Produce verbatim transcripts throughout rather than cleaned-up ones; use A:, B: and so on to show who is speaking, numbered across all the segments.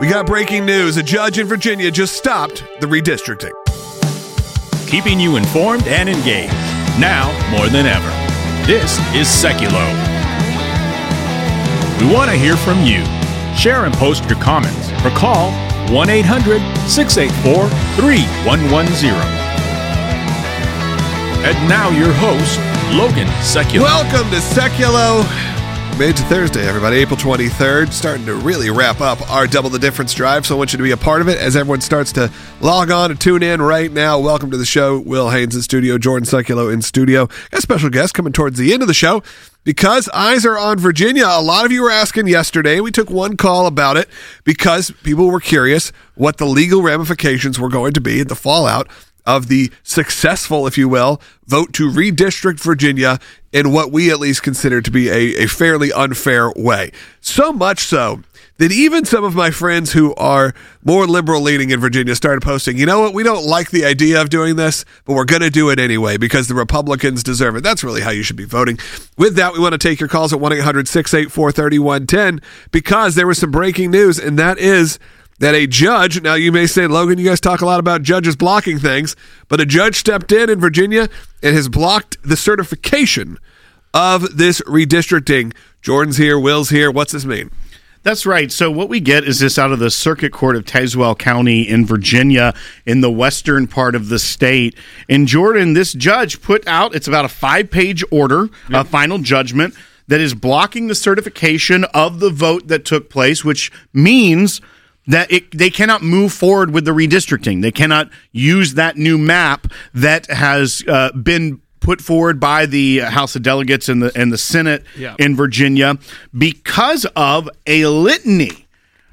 A: We got breaking news. A judge in Virginia just stopped the redistricting.
B: Keeping you informed and engaged, now more than ever. This is Seculo. We want to hear from you. Share and post your comments or call one eight hundred six eight four three one one zero. And now your host, Logan Seculo.
A: Welcome to Seculo. Made to Thursday, everybody, April twenty-third. Starting to really wrap up our Double the Difference drive, so I want you to be a part of it as everyone starts to log on and tune in right now. Welcome to the show. Will Haynes in studio, Jordan Seculo in studio. Got a special guest coming towards the end of the show because eyes are on Virginia. A lot of you were asking yesterday. We took one call about it because people were curious what the legal ramifications were going to be at the fallout of the successful, if you will, vote to redistrict Virginia in what we at least consider to be a, a fairly unfair way. So much so that even some of my friends who are more liberal leaning in Virginia started posting, you know what, we don't like the idea of doing this, but we're going to do it anyway because the Republicans deserve it. That's really how you should be voting. With that, we want to take your calls at one eight hundred six eight four three one one zero because there was some breaking news, and that is that a judge, now you may say, Logan, you guys talk a lot about judges blocking things, but a judge stepped in in Virginia and has blocked the certification of this redistricting. Jordan's here, Will's here. What's this mean?
C: That's right. So what we get is this out of the Circuit Court of Tazewell County in Virginia in the western part of the state. And Jordan, this judge put out, it's about a five-page order, yep. a final judgment that is blocking the certification of the vote that took place, which means that it, they cannot move forward with the redistricting. They cannot use that new map that has uh, been put forward by the House of Delegates and the and the Senate yeah. in Virginia because of a litany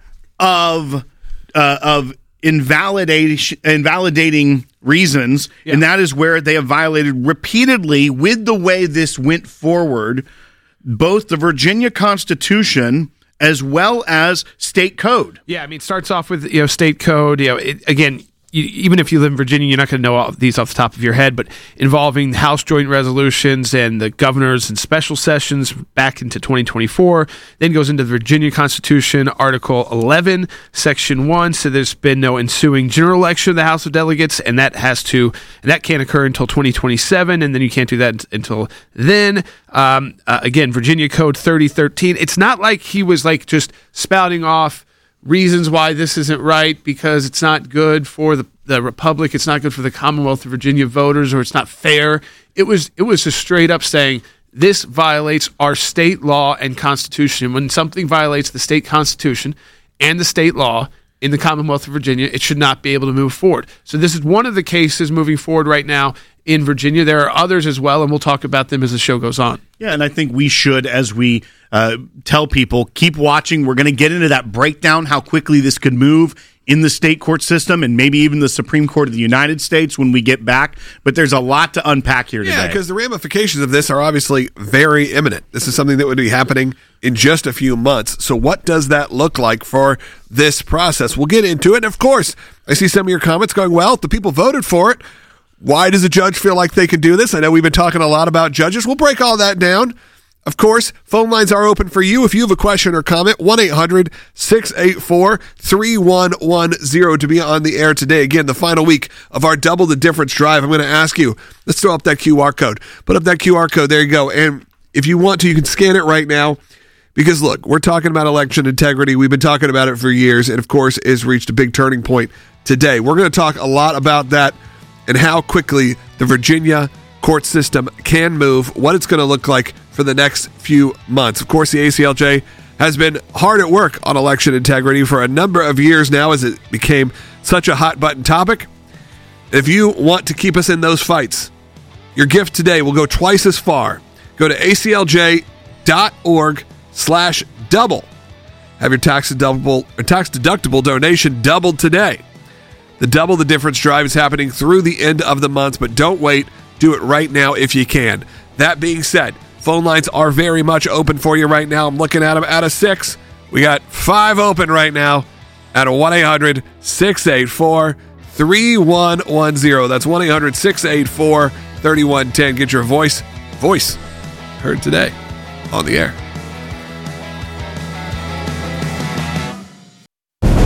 C: of uh, of invalidation invalidating reasons, yeah. and that is where they have violated repeatedly with the way this went forward, both the Virginia Constitution as well as state code.
D: Yeah, I mean, it starts off with, you know, state code. You know, it, again, you, even if you live in Virginia, you're not going to know all of these off the top of your head, but involving House joint resolutions and the governors and special sessions back into twenty twenty-four, then goes into the Virginia Constitution, Article eleven, Section one, so there's been no ensuing general election of the House of Delegates, and that has to, and that can't occur until twenty twenty-seven, and then you can't do that until then. Um, uh, again, Virginia Code thirty thirteen, it's not like he was like just spouting off reasons why this isn't right because it's not good for the, the Republic, it's not good for the Commonwealth of Virginia voters, or it's not fair. It was it was just straight up saying this violates our state law and Constitution. When something violates the state Constitution and the state law in the Commonwealth of Virginia, it should not be able to move forward. So this is one of the cases moving forward right now in Virginia. There are others as well, and we'll talk about them as the show goes on.
C: Yeah, and I think we should, as we uh, tell people, keep watching. We're going to get into that breakdown, how quickly this could move in the state court system and maybe even the Supreme Court of the United States when we get back. But there's a lot to unpack here today.
A: Yeah, because the ramifications of this are obviously very imminent. This is something that would be happening in just a few months. So what does that look like for this process? We'll get into it. And of course, I see some of your comments going, well, if the people voted for it, why does a judge feel like they can do this? I know we've been talking a lot about judges. We'll break all that down. Of course, phone lines are open for you. If you have a question or comment, one eight hundred six eight four three one one zero to be on the air today. Again, the final week of our Double the Difference drive. I'm going to ask you, let's throw up that Q R code. Put up that Q R code. There you go. And if you want to, you can scan it right now. Because, look, we're talking about election integrity. We've been talking about it for years. And, of course, it's reached a big turning point today. We're going to talk a lot about that and how quickly the Virginia court system can move, what it's going to look like for the next few months. Of course, the A C L J has been hard at work on election integrity for a number of years now as it became such a hot-button topic. If you want to keep us in those fights, your gift today will go twice as far. Go to A C L J dot org slash double. Have your tax deductible, or tax deductible donation doubled today. The Double the Difference drive is happening through the end of the month, but don't wait. Do it right now if you can. That being said, phone lines are very much open for you right now. I'm looking at them out of six. We got five open right now at a one eight hundred six eight four three one one zero. That's one eight hundred six eight four three one one zero. Get your voice, voice heard today on the air.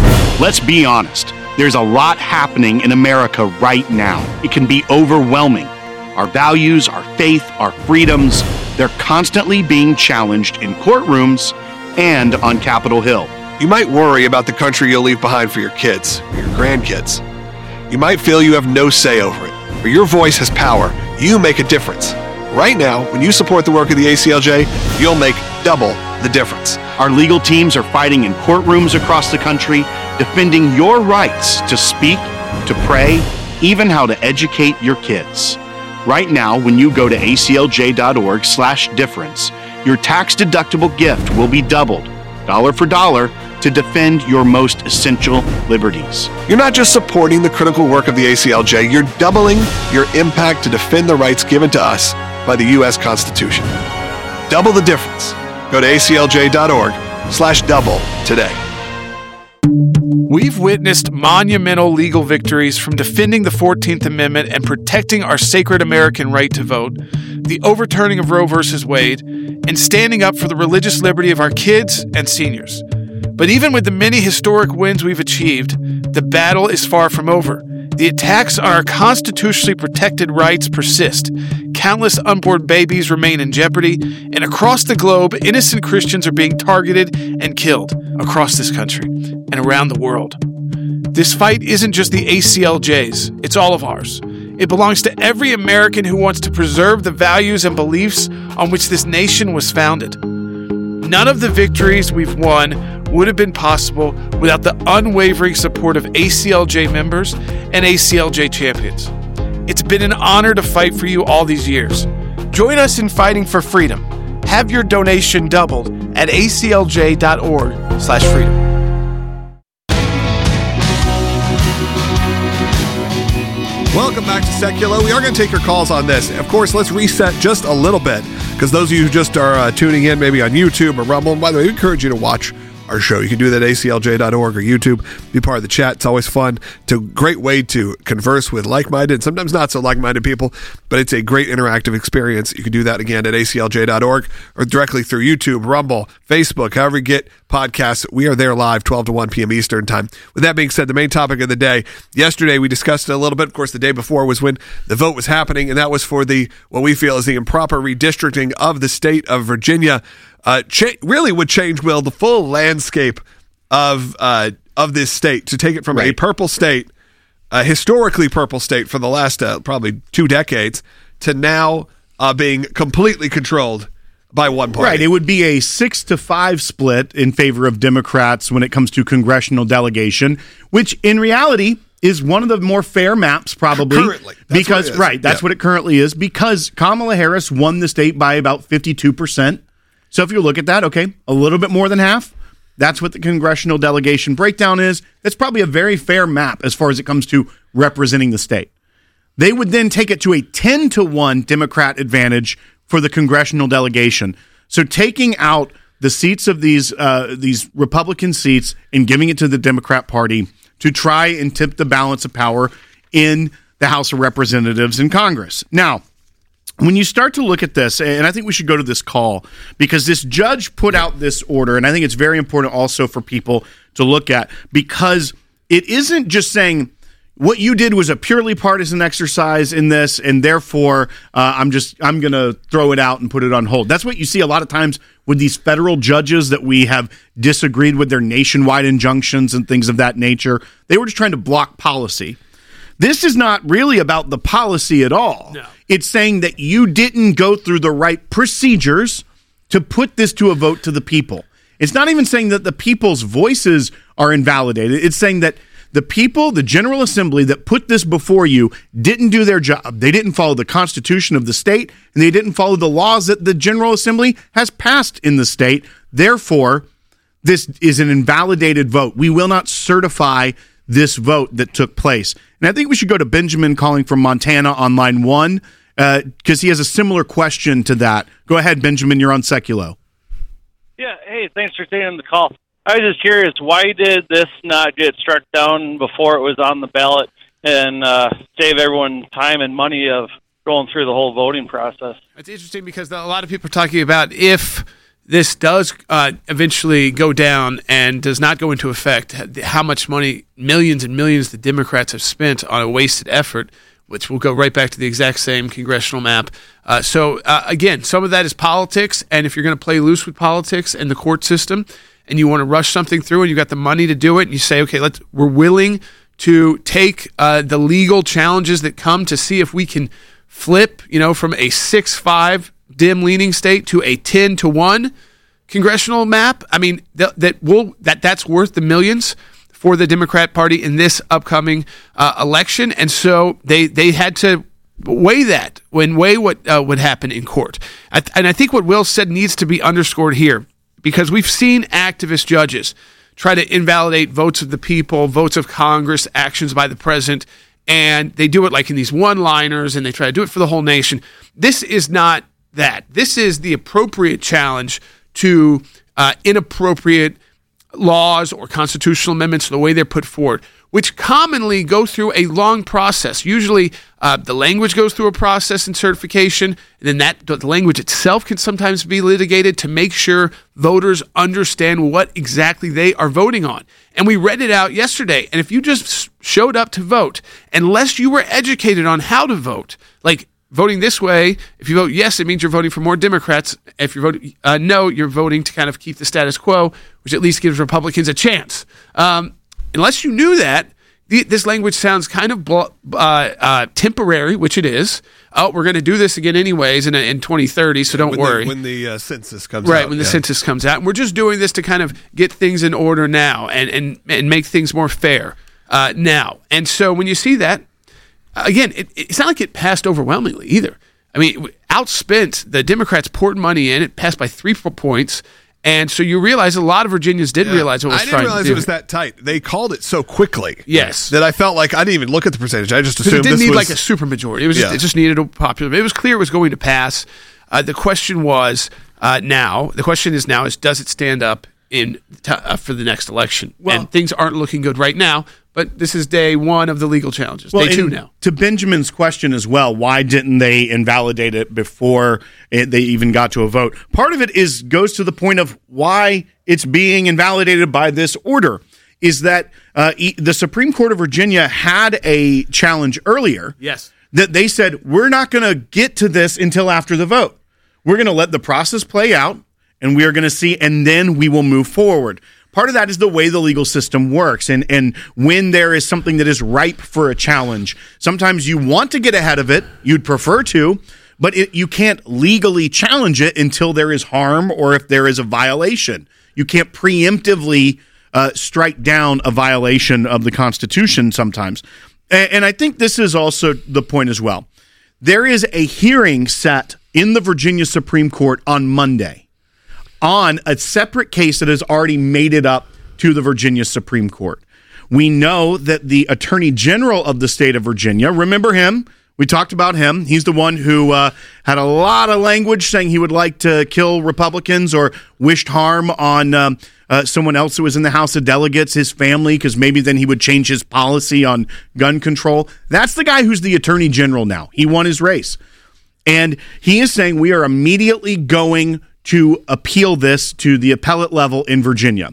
C: Let's be honest. There's a lot happening in America right now. It can be overwhelming. Our values, our faith, our freedoms, they're constantly being challenged in courtrooms and on Capitol Hill.
A: You might worry about the country you'll leave behind for your kids or your grandkids. You might feel you have no say over it, but your voice has power. You make a difference. Right now, when you support the work of the A C L J, you'll make double the difference.
C: Our legal teams are fighting in courtrooms across the country, defending your rights to speak, to pray, even how to educate your kids. Right now, when you go to aclj.org slash difference, your tax-deductible gift will be doubled, dollar for dollar, to defend your most essential liberties.
A: You're not just supporting the critical work of the A C L J, you're doubling your impact to defend the rights given to us by the U S Constitution. Double the difference. Go to aclj.org slash double today.
D: We've witnessed monumental legal victories from defending the fourteenth Amendment and protecting our sacred American right to vote, the overturning of Roe versus Wade, and standing up for the religious liberty of our kids and seniors. But even with the many historic wins we've achieved, the battle is far from over. The attacks on our constitutionally protected rights persist. Countless unborn babies remain in jeopardy, and across the globe, innocent Christians are being targeted and killed across this country and around the world. This fight isn't just the A C L J's, it's all of ours. It belongs to every American who wants to preserve the values and beliefs on which this nation was founded. None of the victories we've won would have been possible without the unwavering support of A C L J members and A C L J champions. It's been an honor to fight for you all these years. Join us in fighting for freedom. Have your donation doubled at aclj.org slash freedom.
A: Welcome back to Secular. We are going to take your calls on this. Of course, let's reset just a little bit, because those of you who just are uh, tuning in maybe on YouTube or Rumble, and by the way, we encourage you to watch our show. You can do that at aclj dot org or YouTube. Be part of the chat. It's always fun. It's a great way to converse with like-minded, sometimes not so like-minded people, but it's a great interactive experience. You can do that again at aclj dot org or directly through YouTube, Rumble, Facebook, however you get podcasts. We are there live twelve to one p.m. Eastern time. With that being said, the main topic of the day, yesterday we discussed it a little bit. Of course, the day before was when the vote was happening, and that was for the what we feel is the improper redistricting of the state of Virginia. Uh, cha- really would change, Will, the full landscape of uh, of this state, to take it from right. a purple state, a historically purple state for the last uh, probably two decades, to now uh, being completely controlled by one party.
C: Right. It would be a six to five split in favor of Democrats when it comes to congressional delegation, which in reality is one of the more fair maps, probably.
A: Currently. That's
C: because right, that's yeah. what it currently is, because Kamala Harris won the state by about fifty-two percent. So if you look at that, okay, a little bit more than half, that's what the congressional delegation breakdown is. That's probably a very fair map as far as it comes to representing the state. They would then take it to a ten to one Democrat advantage for the congressional delegation. So taking out the seats of these uh, these Republican seats and giving it to the Democrat Party to try and tip the balance of power in the House of Representatives and Congress. Now, when you start to look at this, and I think we should go to this call, because this judge put out this order, and I think it's very important also for people to look at, because it isn't just saying what you did was a purely partisan exercise in this, and therefore uh, I'm just I'm going to throw it out and put it on hold. That's what you see a lot of times with these federal judges that we have disagreed with their nationwide injunctions and things of that nature. They were just trying to block policy. This is not really about the policy at all. No. It's saying that you didn't go through the right procedures to put this to a vote to the people. It's not even saying that the people's voices are invalidated. It's saying that the people, the General Assembly that put this before you, didn't do their job. They didn't follow the Constitution of the state, and they didn't follow the laws that the General Assembly has passed in the state. Therefore, this is an invalidated vote. We will not certify this vote that took place. And I think we should go to Benjamin calling from Montana on line one, because uh, he has a similar question to that. Go ahead, Benjamin. You're on Seculo.
E: Yeah, hey, thanks for taking the call. I was just curious, why did this not get struck down before it was on the ballot and uh, save everyone time and money of going through the whole voting process?
D: It's interesting because a lot of people are talking about if this does uh, eventually go down and does not go into effect, how much money, millions and millions, the Democrats have spent on a wasted effort, which will go right back to the exact same congressional map. Uh, so, uh, again, some of that is politics, and if you're going to play loose with politics and the court system, and you want to rush something through, and you got the money to do it, and you say, okay, let's we're willing to take uh, the legal challenges that come to see if we can flip, you know, from a six five dim leaning state to a ten to one congressional map. I mean, th- that will that that's worth the millions for the Democrat Party in this upcoming uh, election, and so they they had to weigh that when weigh what uh, would happen in court. I th- and I think what Will said needs to be underscored here, because we've seen activist judges try to invalidate votes of the people, votes of Congress, actions by the president, and they do it like in these one-liners, and they try to do it for the whole nation. This is not that. This is the appropriate challenge to uh, inappropriate laws or constitutional amendments, the way they're put forward, which commonly go through a long process. Usually uh, the language goes through a process in certification, and then that the language itself can sometimes be litigated to make sure voters understand what exactly they are voting on. And we read it out yesterday, and if you just showed up to vote, unless you were educated on how to vote, like voting this way, if you vote yes, it means you're voting for more Democrats. If you vote uh, no, you're voting to kind of keep the status quo, which at least gives Republicans a chance. Um, unless you knew that, the, this language sounds kind of bl- uh, uh, temporary, which it is. Oh, we're going to do this again anyways in, in twenty thirty, so don't
A: when
D: worry.
A: The, when the uh, census comes
D: right,
A: out.
D: when the
A: yeah.
D: census comes out. And we're just doing this to kind of get things in order now and, and, and make things more fair uh, now. And so when you see that, again, it, it's not like it passed overwhelmingly either. I mean, outspent, the Democrats poured money in. It passed by three points. And so you realize a lot of Virginians did
A: Yeah.
D: realize what was
A: I
D: trying
A: didn't realize
D: to do.
A: it was that tight. They called it so quickly.
D: Yes.
A: That I felt like I didn't even look at the percentage. I just
D: Because
A: assumed
D: it didn't
A: this
D: need
A: was
D: like a supermajority. It was just,
A: Yeah.
D: it just needed a popular. It was clear it was going to pass. Uh, the question was uh, now. The question is now is does it stand up in t- uh, for the next election?
C: Well-
D: and things aren't looking good right now. But this is day one of the legal challenges.
C: Well,
D: day two
C: and
D: now.
C: To Benjamin's question as well, why didn't they invalidate it before it, they even got to a vote? Part of it is goes to the point of why it's being invalidated by this order. Is that uh, e- the Supreme Court of Virginia had a challenge earlier?
D: Yes.
C: That they said we're not going to get to this until after the vote. We're going to let the process play out, and we are going to see, and then we will move forward. Part of that is the way the legal system works. And, and when there is something that is ripe for a challenge, sometimes you want to get ahead of it. You'd prefer to, but it, you can't legally challenge it until there is harm or if there is a violation. You can't preemptively uh, strike down a violation of the Constitution sometimes. And, and I think this is also the point as well. There is a hearing set in the Virginia Supreme Court on Monday on a separate case that has already made it up to the Virginia Supreme Court. We know that the Attorney General of the state of Virginia, remember him? We talked about him. He's the one who uh, had a lot of language saying he would like to kill Republicans or wished harm on um, uh, someone else who was in the House of Delegates, his family, because maybe then he would change his policy on gun control. That's the guy who's the Attorney General now. He won his race. And he is saying we are immediately going to appeal this to the appellate level in Virginia.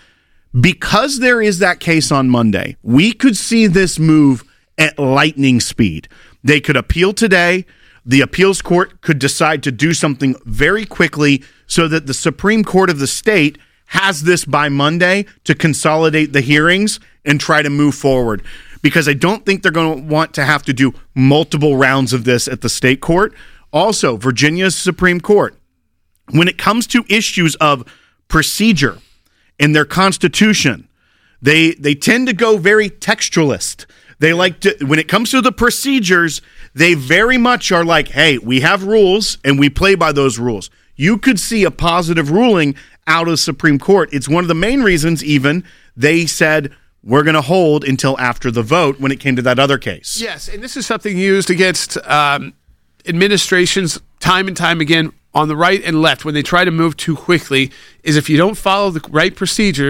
C: Because there is that case on Monday, we could see this move at lightning speed. They could appeal today. The appeals court could decide to do something very quickly so that the Supreme Court of the state has this by Monday to consolidate the hearings and try to move forward. Because I don't think they're going to want to have to do multiple rounds of this at the state court. Also, Virginia's Supreme Court, when it comes to issues of procedure in their constitution, they they tend to go very textualist. They like to, when it comes to the procedures, they very much are like, hey, we have rules and we play by those rules. You could see a positive ruling out of the Supreme Court. It's one of the main reasons even they said we're going to hold until after the vote when it came to that other case.
D: Yes, and this is something used against um, administrations time and time again on the right and left when they try to move too quickly, is if you don't follow the right procedures,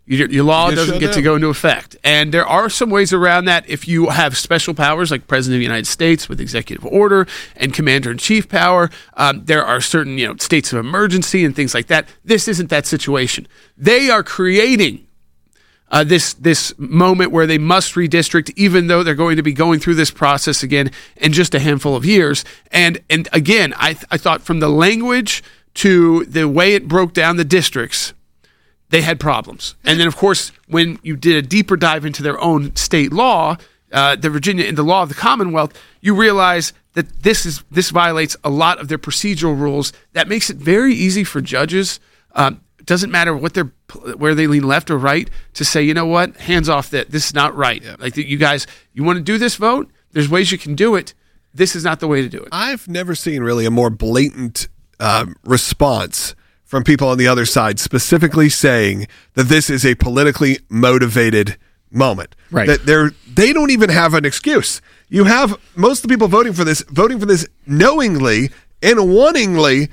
D: Your, your law
A: You
D: doesn't
A: sure
D: get to
A: do.
D: go into effect. And there are some ways around that if you have special powers like President of the United States with executive order and commander-in-chief power. Um, there are certain you know states of emergency and things like that. This isn't that situation. They are creating uh, this this moment where they must redistrict, even though they're going to be going through this process again in just a handful of years. And and again, I th- I thought from the language to the way it broke down the districts, they had problems. And then, of course, when you did a deeper dive into their own state law, uh, the Virginia and the law of the Commonwealth, you realize that this is this violates a lot of their procedural rules. That makes it very easy for judges. Um, it doesn't matter what they're where they lean left or right to say, you know what, hands off that. This is not right. Yeah. Like you guys, you want to do this vote? There's ways you can do it. This is not the way to do it.
A: I've never seen really a more blatant uh, response from people on the other side, specifically saying that this is a politically motivated moment.
C: Right.
A: That they're they don't even have an excuse. You have most of the people voting for this voting for this knowingly and wantingly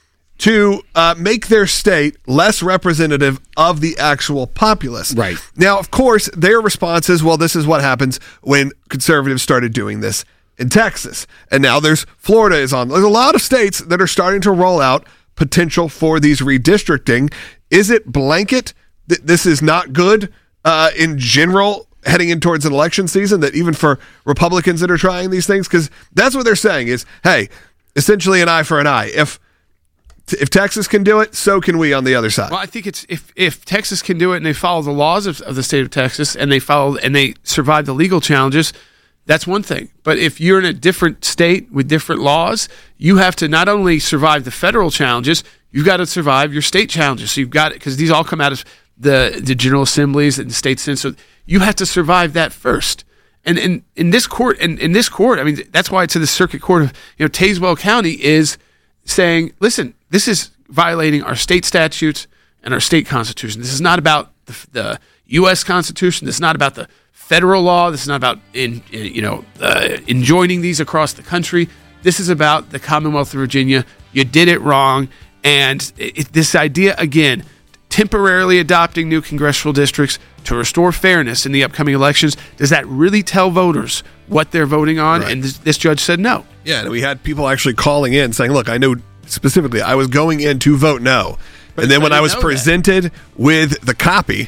A: to uh, make their state less representative of the actual populace.
C: Right.
A: Now, of course, their response is, well, this is what happens when conservatives started doing this in Texas. And now there's Florida is on. There's a lot of states that are starting to roll out potential for these redistricting. Is it blanket that this is not good uh, in general heading in towards an election season, that even for Republicans that are trying these things? Because that's what they're saying is, hey, essentially an eye for an eye. If if Texas can do it, so can we on the other side.
D: Well, I think it's if, if Texas can do it and they follow the laws of, of the state of Texas and they follow and they survive the legal challenges, that's one thing. But if you're in a different state with different laws, you have to not only survive the federal challenges, you've got to survive your state challenges. So you've got it because these all come out of the, the General Assemblies and the state Senate. So you have to survive that first. And in, in this court, and in this court, I mean, that's why it's in the Circuit Court of you know Tazewell County is saying, listen, this is violating our state statutes and our state constitution. This is not about the, the U S Constitution. This is not about the federal law. This is not about in, in you know uh, enjoining these across the country. This is about the Commonwealth of Virginia. You did it wrong, and it, this idea again, temporarily adopting new congressional districts to restore fairness in the upcoming elections. Does that really tell voters what they're voting on?
A: Right.
D: And this, this judge said no.
A: Yeah, and we had people actually calling in saying, look, I know specifically I was going in to vote no. And then when I, I was presented that. with the copy,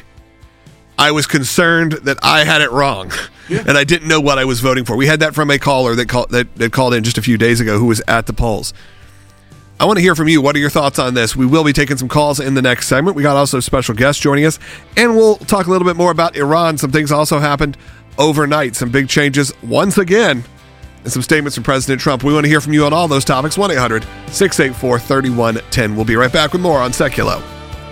A: I was concerned that I had it wrong. Yeah. And I didn't know what I was voting for. We had that from a caller that, call, that, that called in just a few days ago who was at the polls. I want to hear from you. What are your thoughts on this? We will be taking some calls in the next segment. We got also special guests joining us, and we'll talk a little bit more about Iran. Some things also happened overnight. Some big changes once again, and some statements from President Trump. We want to hear from you on all those topics. one eight hundred six eight four three one one zero. We'll be right back with more on Seculo.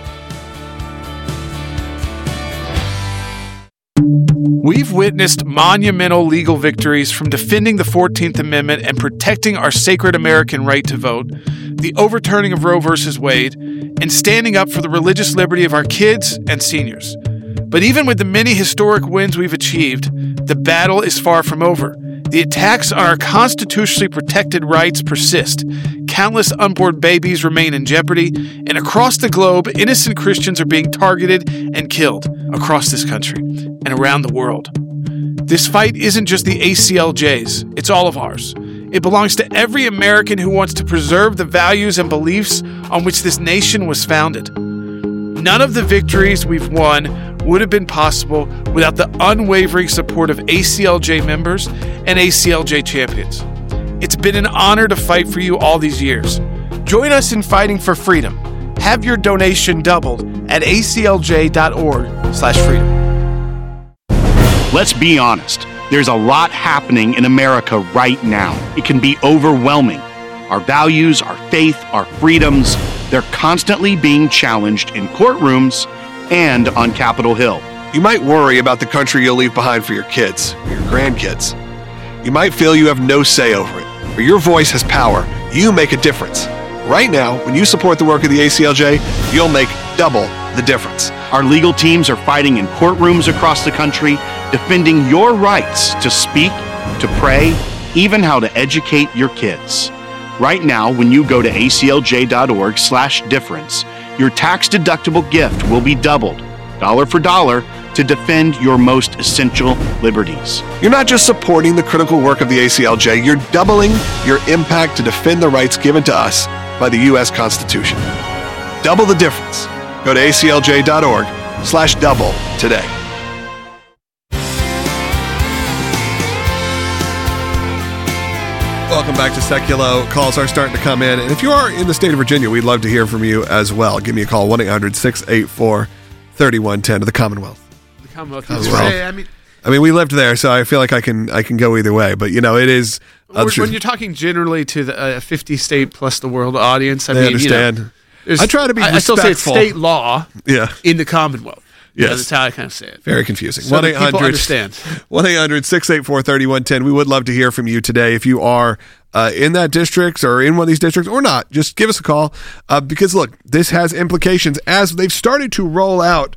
D: We've witnessed monumental legal victories from defending the fourteenth Amendment and protecting our sacred American right to vote, the overturning of Roe versus Wade, and standing up for the religious liberty of our kids and seniors. But even with the many historic wins we've achieved, the battle is far from over. The attacks on our constitutionally protected rights persist. Countless unborn babies remain in jeopardy, and across the globe, innocent Christians are being targeted and killed across this country and around the world. This fight isn't just the A C L J's, it's all of ours. It belongs to every American who wants to preserve the values and beliefs on which this nation was founded. None of the victories we've won would have been possible without the unwavering support of A C L J members and A C L J champions. It's been an honor to fight for you all these years. Join us in fighting for freedom. Have your donation doubled at A C L J dot org slash freedom.
C: Let's be honest. There's a lot happening in America right now. It can be overwhelming. Our values, our faith, our freedoms, they're constantly being challenged in courtrooms and on Capitol Hill.
A: You might worry about the country you'll leave behind for your kids or your grandkids. You might feel you have no say over it, but your voice has power. You make a difference. Right now, when you support the work of the A C L J, you'll make double the difference.
C: Our legal teams are fighting in courtrooms across the country, defending your rights to speak, to pray, even how to educate your kids. Right now, when you go to A C L J dot org slash difference, your tax-deductible gift will be doubled. dollar for dollar, to defend your most essential liberties.
A: You're not just supporting the critical work of the A C L J, you're doubling your impact to defend the rights given to us by the U S Constitution. Double the difference. Go to A C L J dot org slash double today. Welcome back to Seculo. Calls are starting to come in. And if you are in the state of Virginia, we'd love to hear from you as well. Give me a call, one eight hundred six eight four three one one zero to the Commonwealth.
D: The Commonwealth.
A: As well.
D: Yeah, I mean,
A: I mean, we lived there, so I feel like I can I can go either way. But, you know, it is... Uh,
D: when, when you're talking generally to the uh, fifty state plus the world audience, I
A: they
D: mean,
A: understand.
D: You know,
A: I try to be
D: I,
A: respectful.
D: I still say it's state law
A: yeah.
D: in the Commonwealth.
A: Yes.
D: You know, that's how I kind of say it.
A: Very confusing.
D: So that people understand.
A: one eight hundred six eight four three one one zero. We would love to hear from you today. If you are uh, in that district or in one of these districts or not, just give us a call. Uh, because, look, this has implications as they've started to roll out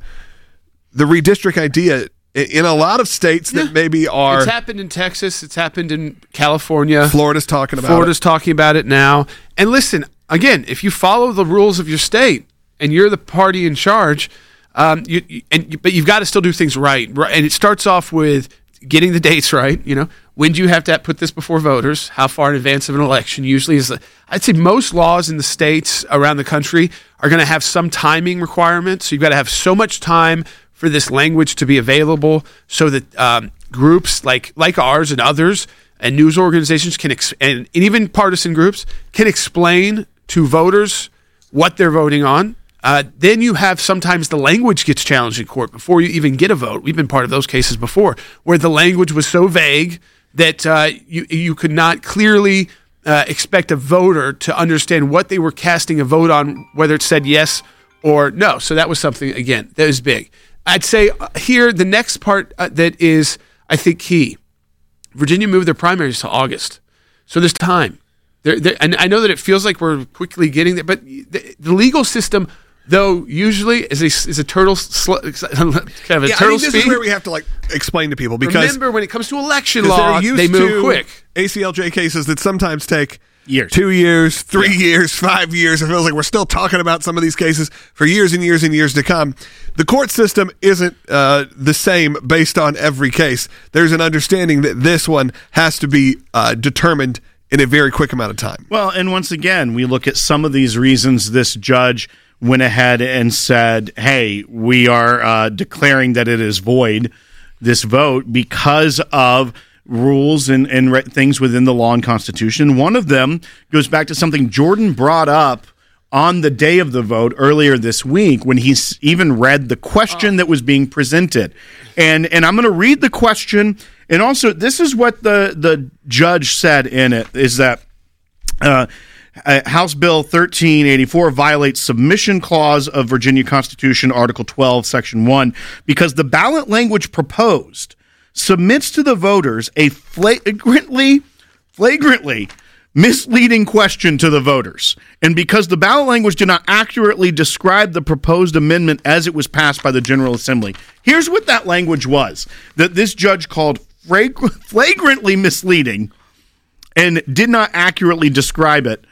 A: the redistrict idea in a lot of states that
D: yeah.
A: maybe are...
D: It's happened in Texas. It's happened in California.
A: Florida's talking about
D: Florida's
A: it.
D: talking about it now. And listen, again, if you follow the rules of your state and you're the party in charge... Um, you, you, and but you've got to still do things right, right, and it starts off with getting the dates right. You know, when do you have to put this before voters? How far in advance of an election? Usually, is the, I'd say most laws in the states around the country are going to have some timing requirements. So you've got to have so much time for this language to be available, so that um, groups like like ours and others and news organizations can ex- and, and even partisan groups can explain to voters what they're voting on. Uh, then you have sometimes the language gets challenged in court before you even get a vote. We've been part of those cases before where the language was so vague that uh, you you could not clearly uh, expect a voter to understand what they were casting a vote on, whether it said yes or no. So that was something, again, that was big. I'd say here, the next part uh, that is, I think, key. Virginia moved their primaries to August. So there's time. There, there, and I know that it feels like we're quickly getting there, but the, the legal system... Though usually is a is a turtle sl- kind of a
A: yeah,
D: turtle
A: I think this
D: speed.
A: is where we have to like explain to people because
D: remember when it comes to election law,
A: used
D: they move
A: to
D: quick.
A: A C L J cases that sometimes take
C: years,
A: two years, three
C: yeah.
A: years, five years. It feels like we're still talking about some of these cases for years and years and years to come. The court system isn't uh, the same based on every case. There's an understanding that this one has to be uh, determined in a very quick amount of time.
C: Well, and once again, we look at some of these reasons this judge went ahead and said, hey, we are uh, declaring that it is void, this vote, because of rules and, and re- things within the law and Constitution. One of them goes back to something Jordan brought up on the day of the vote earlier this week when he s- even read the question that was being presented. And and I'm going to read the question. And also, this is what the, the judge said in it, is that uh, Uh, House Bill thirteen eighty-four violates submission clause of Virginia Constitution, Article twelve, Section one, because the ballot language proposed submits to the voters a flagrantly, flagrantly misleading question to the voters. And because the ballot language did not accurately describe the proposed amendment as it was passed by the General Assembly. Here's what that language was that this judge called frag- flagrantly misleading and did not accurately describe it.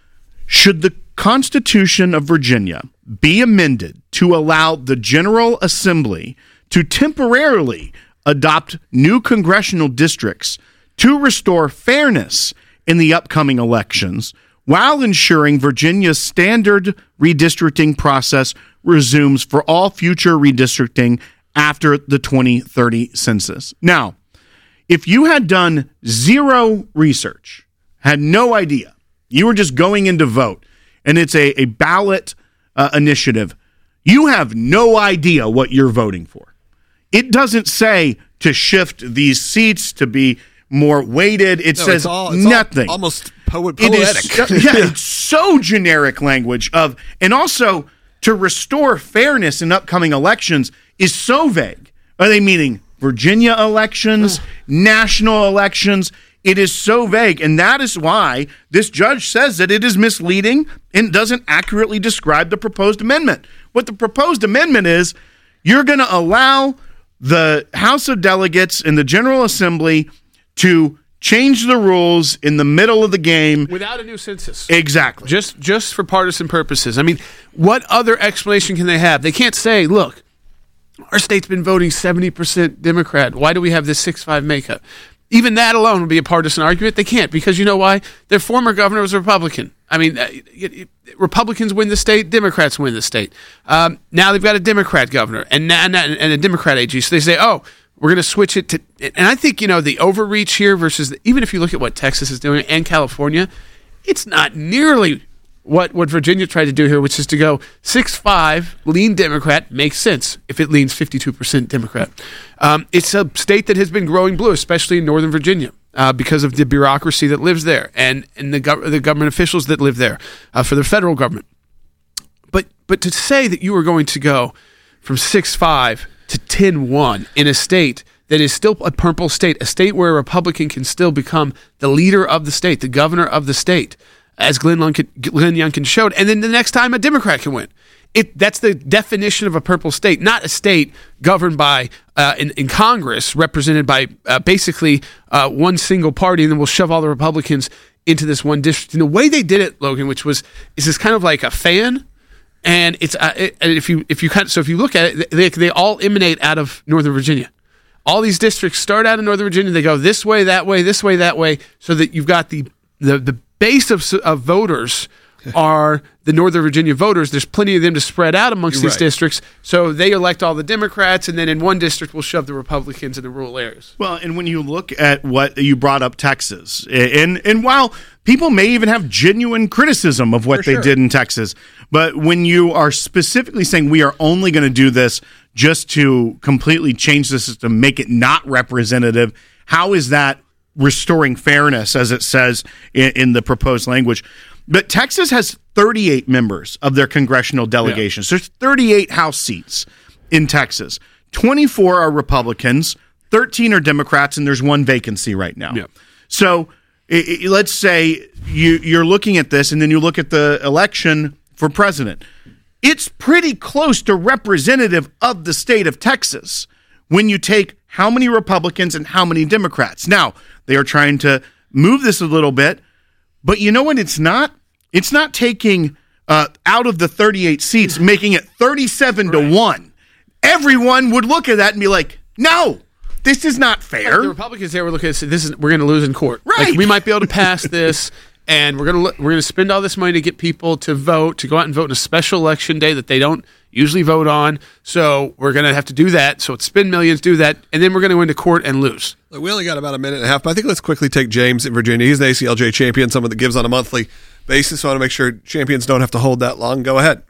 C: Should the Constitution of Virginia be amended to allow the General Assembly to temporarily adopt new congressional districts to restore fairness in the upcoming elections while ensuring Virginia's standard redistricting process resumes for all future redistricting after the twenty thirty census? Now, if you had done zero research, had no idea, you were just going in to vote, and it's a, a ballot uh, initiative, you have no idea what you're voting for. It doesn't say to shift these seats to be more weighted. It
A: no,
D: Oh,
A: it's
D: says
A: all, it's
D: nothing.
A: All, almost po-
C: It
A: poetic.
C: is, yeah, it's so generic language of, and also to restore fairness in upcoming elections is so vague. Are they meaning Virginia elections, national elections? It is so vague, and that is why this judge says that it is misleading and doesn't accurately describe the proposed amendment. What the proposed amendment is, you're going to allow the House of Delegates and the General Assembly to change the rules in the middle of the game.
D: Without a new census.
C: Exactly.
D: Just just for partisan purposes. I mean, what other explanation can they have? They can't say, look, Our state's been voting seventy percent Democrat. Why do we have this six five makeup? Even that alone would be a partisan argument. They can't, because you know why? Their former governor was a Republican. I mean, uh, it, it, Republicans win the state, Democrats win the state. Um, now they've got a Democrat governor and, and, and a Democrat A G. So they say, oh, we're going to switch it to... And I think, you know, the overreach here versus... The, even if you look at what Texas is doing and California, it's not nearly what, what Virginia tried to do here, which is to go six five, lean Democrat, makes sense if it leans fifty-two percent Democrat. Um, it's a state that has been growing blue, especially in Northern Virginia, uh, because of the bureaucracy that lives there and, and the, gov- the government officials that live there uh, for the federal government. But but to say that you are going to go from six five to ten one in a state that is still a purple state, a state where a Republican can still become the leader of the state, the governor of the state, as Glenn Youngkin, Glenn Youngkin showed, and then the next time a Democrat can win. It that's the definition of a purple state, not a state governed by uh, in, in Congress, represented by uh, basically uh, one single party, and then we'll shove all the Republicans into this one district. And the way they did it, Logan, which was is this kind of like a fan, and it's uh, it, and if you if you kind of, so if you look at it, they they all emanate out of Northern Virginia. All these districts start out in Northern Virginia. They go this way, that way, this way, that way, so that you've got the the the base of, of voters are the Northern Virginia voters. There's plenty of them to spread out amongst
A: You're
D: these
A: right.
D: districts. So they elect all the Democrats, and then in one district we'll shove the Republicans in the rural areas.
C: Well, and when you look at what you brought up, Texas, and and while people may even have genuine criticism of what
A: For
C: they
A: sure.
C: did in Texas, but when you are specifically saying we are only going to do this just to completely change the system, make it not representative, how is that restoring fairness, as it says in, in the proposed language? But Texas has thirty-eight members of their congressional delegations. Yeah. There's thirty-eight House seats in Texas. twenty-four are Republicans, thirteen are Democrats, and there's one vacancy right now.
D: Yeah.
C: So it, it, let's say you, you're looking at this, and then you look at the election for president. It's pretty close to representative of the state of Texas when you take how many Republicans and how many Democrats. Now, they are trying to move this a little bit, but you know what it's not? It's not taking uh, out of the thirty-eight seats, making it thirty-seven right. to one. Everyone would look at that and be like, no, this is not fair.
D: The Republicans there were looking at this is we're going to lose in court.
C: Right.
D: Like, we might be able to pass this, and we're going to we're going to spend all this money to get people to vote, to go out and vote in a special election day that they don't usually vote on. So we're going to have to do that. So it's spend millions, do that, and then we're going to go into court and lose.
A: Look, we only got about a minute and a half, but I think let's quickly take James in Virginia. He's an A C L J champion, someone that gives on a monthly basis. So I want to make sure champions don't have to hold that long. Go ahead.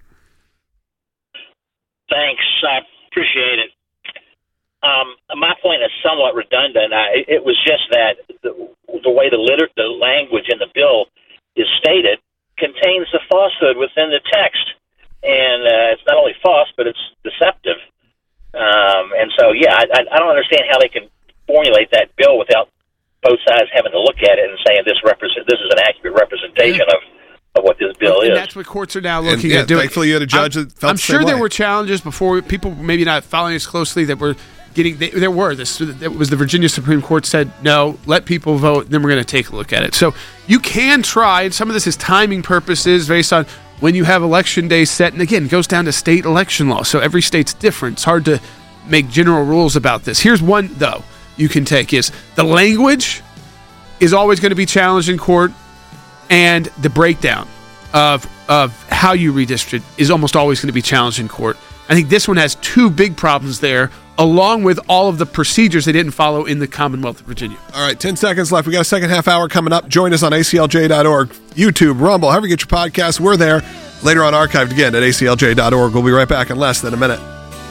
F: Thanks. I appreciate it. Um, my point is somewhat redundant. I, it was just that the, the way the, liter- the language in the bill is stated contains the falsehood within the text. And uh, it's not only false, but it's deceptive. Um, and so, yeah, I, I don't understand how they can formulate that bill without both sides having to look at it and saying this represent this is an accurate representation
D: Yeah.
F: of, of what this bill
D: and
F: is.
D: that's what courts are now looking
A: And, yeah,
D: at doing.
A: thankfully you had a judge
D: I'm,
A: that felt
D: I'm
A: the
D: sure
A: same
D: there
A: way.
D: were challenges before, people maybe not following as closely, that were getting. They, there were this. It was the Virginia Supreme Court said no, let people vote. Then we're going to take a look at it. So you can try, and some of this is timing purposes based on when you have election day set. And again, it goes down to state election law. So every state's different. It's hard to make general rules about this. Here's one though you can take: is the language is always going to be challenged in court, and the breakdown of of how you redistrict is almost always going to be challenged in court. I think this one has two big problems there, along with all of the procedures they didn't follow in the Commonwealth of Virginia.
A: All right, ten seconds left. We got a second half hour coming up. Join us on A C L J dot org, YouTube, Rumble, however you get your podcast. We're there. Later on, archived again at A C L J dot org. We'll be right back in less than a minute.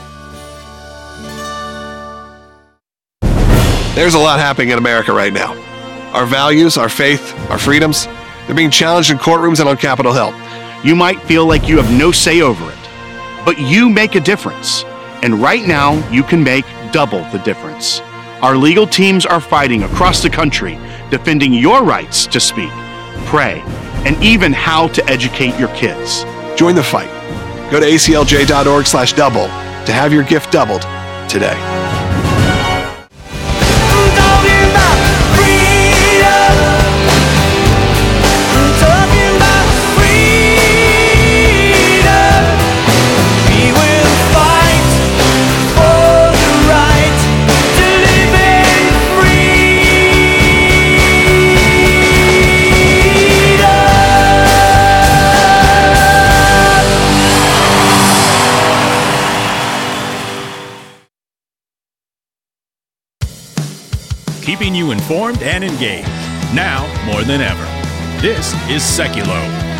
A: There's a lot happening in America right now. Our values, our faith, our freedoms, they're being challenged in courtrooms and on Capitol Hill.
C: You might feel like you have no say over it, but you make a difference. And right now, you can make double the difference. Our legal teams are fighting across the country, defending your rights to speak, pray, and even how to educate your kids.
A: Join the fight. Go to A C L J dot org slash double to have your gift doubled today.
G: We will fight for
B: keeping you informed and engaged. Now more than ever. This is Seculo.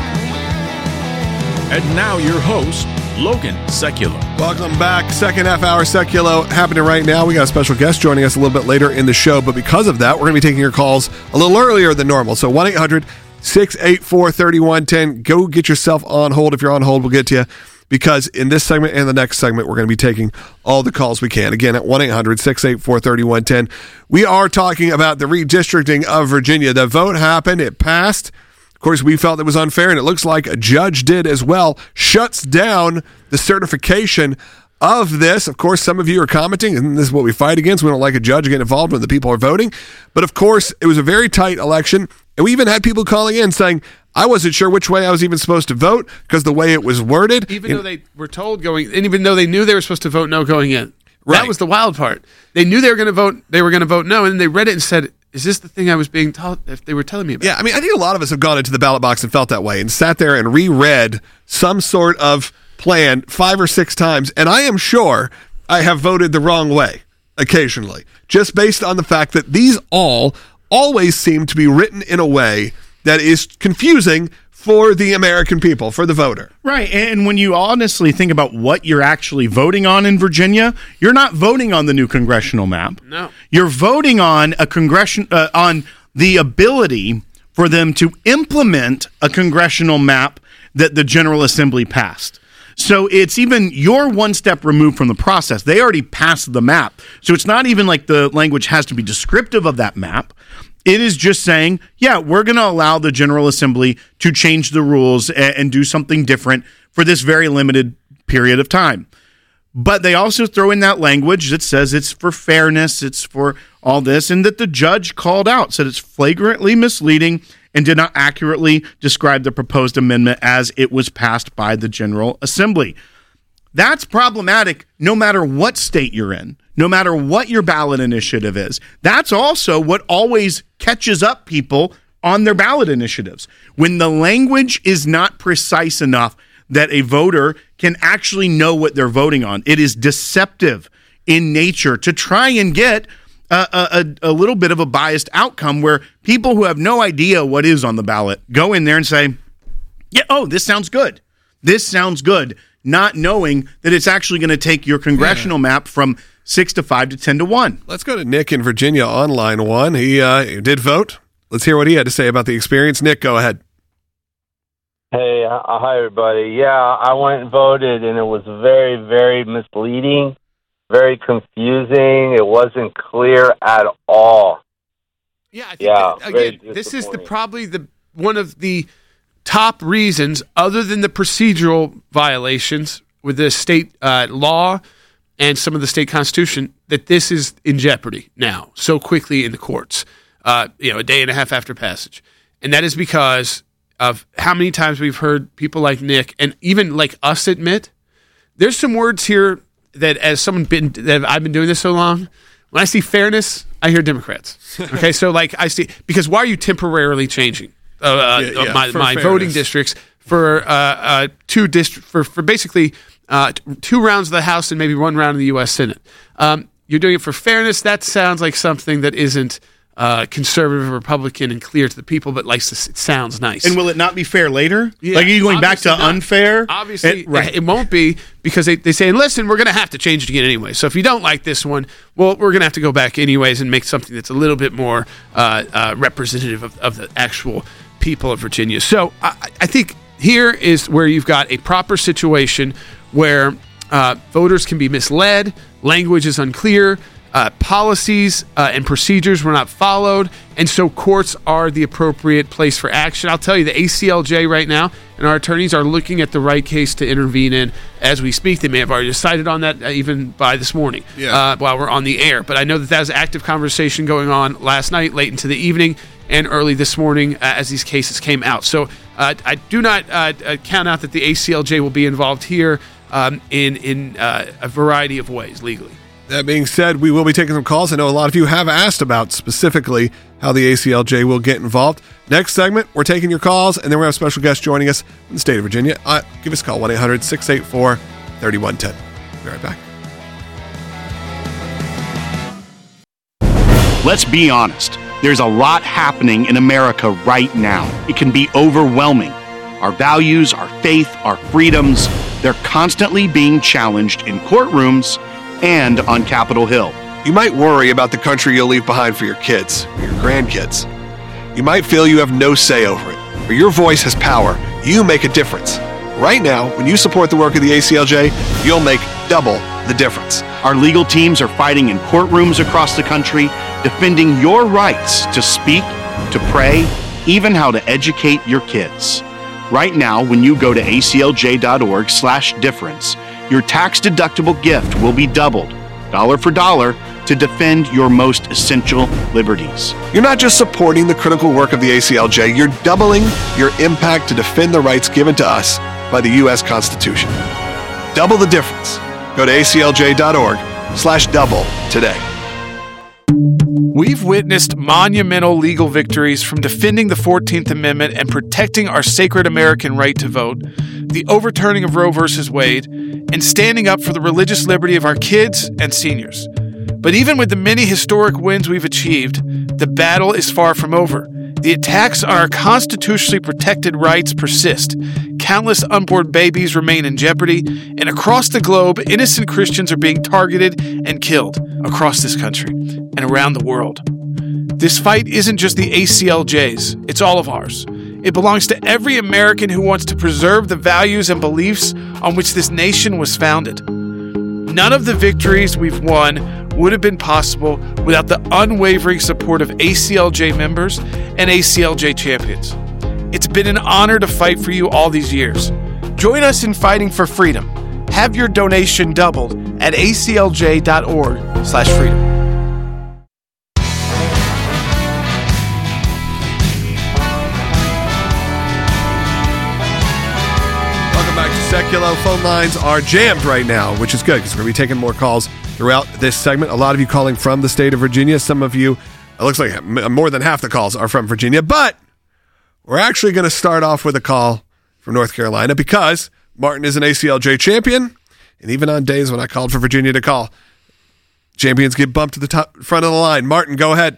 B: And now your host, Logan Seculo.
A: Welcome back. Second half hour Seculo happening right now. We got a special guest joining us a little bit later in the show, but because of that, we're going to be taking your calls a little earlier than normal. So one eight hundred six eight four three one one zero. Go get yourself on hold. If you're on hold, we'll get to you, because in this segment and the next segment, we're going to be taking all the calls we can. Again, at one eight hundred six eight four three one one zero. We are talking about the redistricting of Virginia. The vote happened. It passed. Of course, we felt it was unfair, and it looks like a judge did as well. Shuts down the certification of this. Of course, some of you are commenting, and this is what we fight against. We don't like a judge getting involved when the people are voting. But of course, it was a very tight election, and we even had people calling in saying, I wasn't sure which way I was even supposed to vote because the way it was worded.
D: Even though they were told going, and even though they knew they were supposed to vote no going in.
A: Right.
D: That was the wild part. They knew they were going to vote. They were going to vote no, and then they read it and said, "Is this the thing I was being taught?" If they were telling me about.
A: Yeah, I mean, I think a lot of us have gone into the ballot box and felt that way and sat there and reread some sort of plan five or six times, and I am sure I have voted the wrong way occasionally, just based on the fact that these all always seem to be written in a way that is confusing for the American people, for the voter.
C: Right. And when you honestly think about what you're actually voting on in Virginia, you're not voting on the new congressional map.
D: No.
C: You're voting on a congression uh, on the ability for them to implement a congressional map that the General Assembly passed. So it's even you're one step removed from the process. They already passed the map. So it's not even like the language has to be descriptive of that map. It is just saying, yeah, we're going to allow the General Assembly to change the rules and, and do something different for this very limited period of time. But they also throw in that language that says it's for fairness, it's for all this, and that the judge called out, said it's flagrantly misleading and did not accurately describe the proposed amendment as it was passed by the General Assembly. That's problematic no matter what state you're in, no matter what your ballot initiative is. That's also what always catches up people on their ballot initiatives. When the language is not precise enough that a voter can actually know what they're voting on, it is deceptive in nature to try and get a, a, a little bit of a biased outcome where people who have no idea what is on the ballot go in there and say, yeah, oh, this sounds good. This sounds good. Not knowing that it's actually going to take your congressional yeah. map from six to five to ten to one.
A: Let's go to Nick in Virginia on line one. He uh, did vote. Let's hear what he had to say about the experience. Nick, go ahead.
G: Hey, uh, hi everybody. Yeah, I went and voted, and it was very, very misleading, very confusing. It wasn't clear at all.
D: Yeah, I think
G: yeah.
D: That, again, this is the probably the one of the top reasons, other than the procedural violations with the state uh, law and some of the state constitution, that this is in jeopardy now so quickly in the courts, uh, you know, a day and a half after passage. And that is because of how many times we've heard people like Nick and even like us admit, there's some words here that as someone been that I've been doing this so long, when I see fairness, I hear Democrats. Okay, so like I see, because why are you temporarily changing? Uh,
A: yeah, yeah,
D: my my voting districts for uh, uh, two dist- for for basically uh, t- two rounds of the House and maybe one round of the U S Senate. Um, you're doing it for fairness. That sounds like something that isn't uh, conservative, Republican, and clear to the people, but likes to, it sounds nice.
C: And will it not be fair later?
D: Yeah,
C: like are you going back to
D: not.
C: unfair?
D: Obviously,
C: it, right.
D: it won't be, because they, they say, listen, we're going to have to change it again anyway. So if you don't like this one, well, we're going to have to go back anyways and make something that's a little bit more uh, uh, representative of, of the actual people of Virginia. So I, I think here is where you've got a proper situation where uh, voters can be misled, language is unclear, uh, policies uh, and procedures were not followed, and so courts are the appropriate place for action. I'll tell you, the A C L J right now and our attorneys are looking at the right case to intervene in as we speak. They may have already decided on that uh, even by this morning
A: yeah.
D: uh, while we're on the air. But I know that that was active conversation going on last night, late into the evening, and early this morning uh, as these cases came out. So uh, I do not uh, uh, count out that the A C L J will be involved here um, in, in uh, a variety of ways legally.
A: That being said, we will be taking some calls. I know a lot of you have asked about specifically how the A C L J will get involved. Next segment, we're taking your calls, and then we have a special guest joining us in the state of Virginia. Uh, give us a call, one eight hundred six eight four three one one zero. Be right back.
C: Let's be honest. There's a lot happening in America right now. It can be overwhelming. Our values, our faith, our freedoms, they're constantly being challenged in courtrooms and on Capitol Hill.
A: You might worry about the country you'll leave behind for your kids or your grandkids. You might feel you have no say over it, but your voice has power. You make a difference. Right now, when you support the work of the A C L J, you'll make double the difference.
C: Our legal teams are fighting in courtrooms across the country, defending your rights to speak, to pray, even how to educate your kids. Right now, when you go to aclj.org slash difference, your tax-deductible gift will be doubled, dollar for dollar, to defend your most essential liberties.
A: You're not just supporting the critical work of the A C L J, you're doubling your impact to defend the rights given to us by the U S Constitution. Double the difference. Go to aclj.org slash double today.
D: We've witnessed monumental legal victories from defending the fourteenth Amendment and protecting our sacred American right to vote, the overturning of Roe versus Wade, and standing up for the religious liberty of our kids and seniors. But even with the many historic wins we've achieved, the battle is far from over. The attacks on our constitutionally protected rights persist. Countless unborn babies remain in jeopardy, and across the globe, innocent Christians are being targeted and killed across this country and around the world. This fight isn't just the A C L J's, it's all of ours. It belongs to every American who wants to preserve the values and beliefs on which this nation was founded. None of the victories we've won would have been possible without the unwavering support of A C L J members and A C L J champions. It's been an honor to fight for you all these years. Join us in fighting for freedom. Have your donation doubled at aclj.org slash freedom.
A: Seculo phone lines are jammed right now, which is good because we're going to be taking more calls throughout this segment. A lot of you calling from the state of Virginia. Some of you, it looks like more than half the calls are from Virginia, but we're actually going to start off with a call from North Carolina because Martin is an A C L J champion, and even on days when I called for Virginia to call, champions get bumped to the top, front of the line. Martin, go ahead.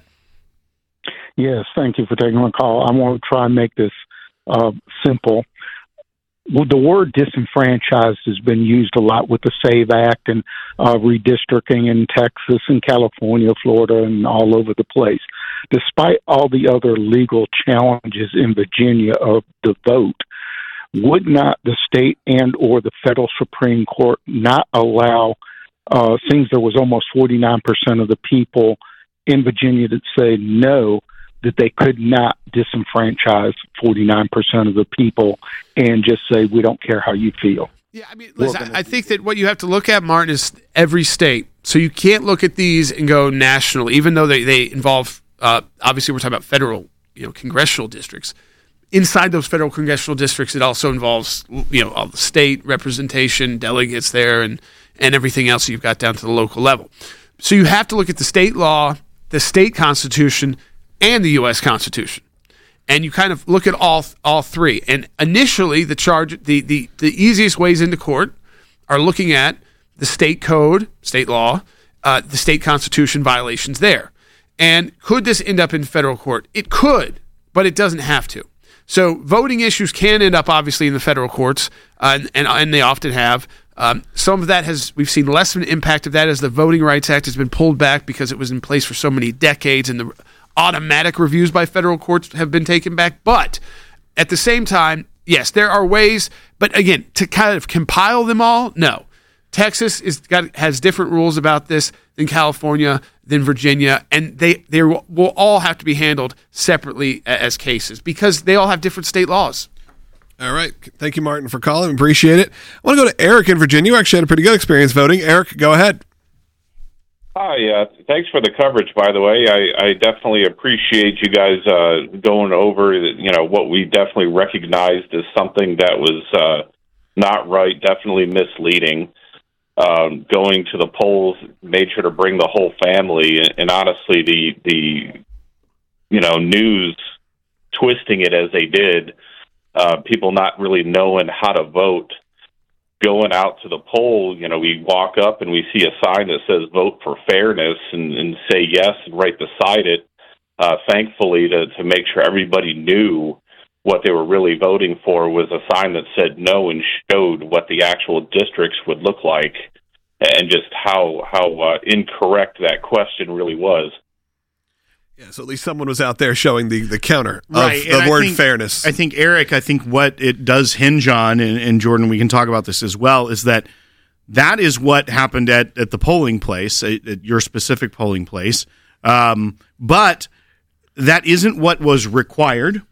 H: Yes, thank you for taking my call. I want to try and make this uh, simple. Well, the word disenfranchised has been used a lot with the SAVE Act and uh, redistricting in Texas and California, Florida, and all over the place. Despite all the other legal challenges in Virginia of the vote, would not the state and or the federal Supreme Court not allow, uh, since there was almost forty-nine percent of the people in Virginia that said no, that they could not disenfranchise forty-nine percent of the people and just say, we don't care how you feel?
D: Yeah, I mean, listen, I think that what you have to look at, Martin, is every state. So you can't look at these and go national, even though they, they involve, uh, obviously we're talking about federal, you know, congressional districts. Inside those federal congressional districts, it also involves, you know, all the state representation, delegates there, and, and everything else you've got down to the local level. So you have to look at the state law, the state constitution, and the U S Constitution. And you kind of look at all all three. And initially, the charge, the, the, the easiest ways into court are looking at the state code, state law, uh, the state constitution violations there. And could this end up in federal court? It could, but it doesn't have to. So voting issues can end up, obviously, in the federal courts, uh, and, and and they often have. Um, some of that has, we've seen less of an impact of that as the Voting Rights Act has been pulled back because it was in place for so many decades, and the automatic reviews by federal courts have been taken back. But at the same time, yes, there are ways, but again, to kind of compile them all, no. Texas is got has different rules about this than California, than Virginia, and they, they will all have to be handled separately as cases because they all have different state laws.
A: All right. Thank you, Martin, for calling. Appreciate it. I want to go to Eric in Virginia, who actually had a pretty good experience voting. Eric, go ahead.
I: Hi, uh, thanks for the coverage, by the way. I, I definitely appreciate you guys uh, going over, you know, what we definitely recognized as something that was uh, not right, definitely misleading. Um, going to the polls, made sure to bring the whole family, and, and honestly, the the you know news twisting it as they did, uh, people not really knowing how to vote. going out to the poll, you know, we walk up and we see a sign that says vote for fairness and, and say yes and right beside it, uh, thankfully, to, to make sure everybody knew what they were really voting for was a sign that said no and showed what the actual districts would look like and just how, how uh, incorrect that question really was.
A: Yeah, so at least someone was out there showing the, the counter
C: right.
A: of the
C: and
A: word
C: I think,
A: fairness.
C: I think, Eric, I think what it does hinge on, and, and Jordan, we can talk about this as well, is that that is what happened at, at the polling place, at, at your specific polling place. Um, but that isn't what was required,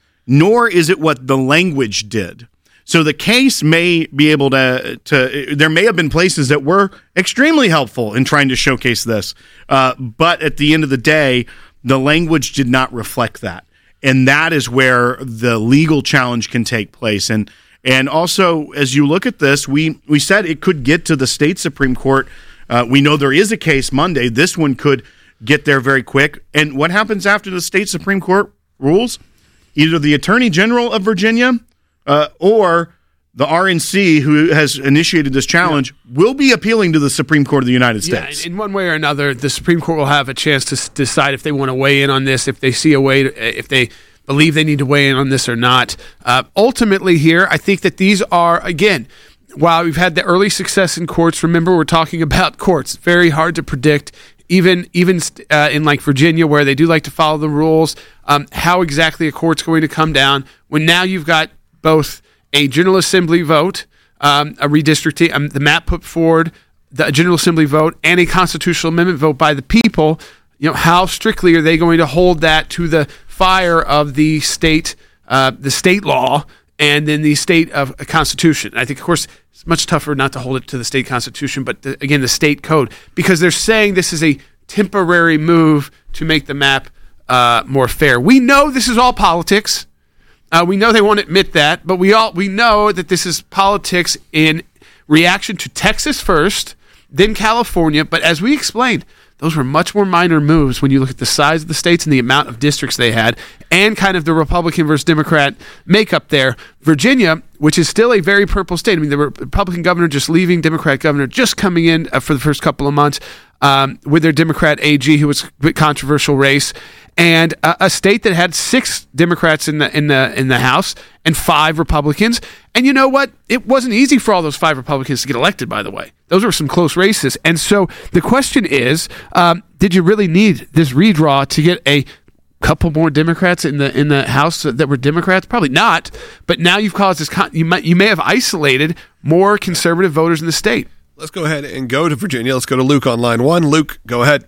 C: nor is it what the language did. So the case may be able to, to there may have been places that were extremely helpful in trying to showcase this. Uh, but at the end of the day, the language did not reflect that. And that is where the legal challenge can take place. And and also, as you look at this, we, we said it could get to the state Supreme Court. Uh, we know there is a case Monday. This one could get there very quick. And what happens after the state Supreme Court rules? Either the Attorney General of Virginia uh, or the R N C, who has initiated this challenge, yeah. will be appealing to the Supreme Court of the United States.
D: Yeah, in one way or another, the Supreme Court will have a chance to s- decide if they want to weigh in on this, if they see a way, to, if they believe they need to weigh in on this or not. Uh, ultimately here, I think that these are, again, while we've had the early success in courts, remember we're talking about courts. Very hard to predict, even even uh, in like Virginia, where they do like to follow the rules, um, how exactly a court's going to come down when now you've got both a General Assembly vote, um, a redistricting, um, the map put forward, the General Assembly vote, and a constitutional amendment vote by the people. You know, how strictly are they going to hold that to the fire of the state, uh, the state law, and then the state of a constitution? I think, of course, it's much tougher not to hold it to the state constitution, but the, again, the state code, because they're saying this is a temporary move to make the map uh, more fair. We know this is all politics. Uh, we know they won't admit that, but we all we know that this is politics in reaction to Texas first, then California. But as we explained, those were much more minor moves when you look at the size of the states and the amount of districts they had, and kind of the Republican versus Democrat makeup there. Virginia, which is still a very purple state. I mean, the Republican governor just leaving, Democrat governor just coming in uh, for the first couple of months um, with their Democrat A G, who was a bit controversial race. And uh, a state that had six Democrats in the in the in the House and five Republicans. And you know what? It wasn't easy for all those five Republicans to get elected, by the way. Those were some close races. And so the question is, um, did you really need this redraw to get a couple more Democrats in the in the House that were Democrats? Probably not. But now you've caused this. Con- you might you may have isolated more conservative voters in the state.
A: Let's go ahead and go to Virginia. Let's go to Luke on line one. Luke, go ahead.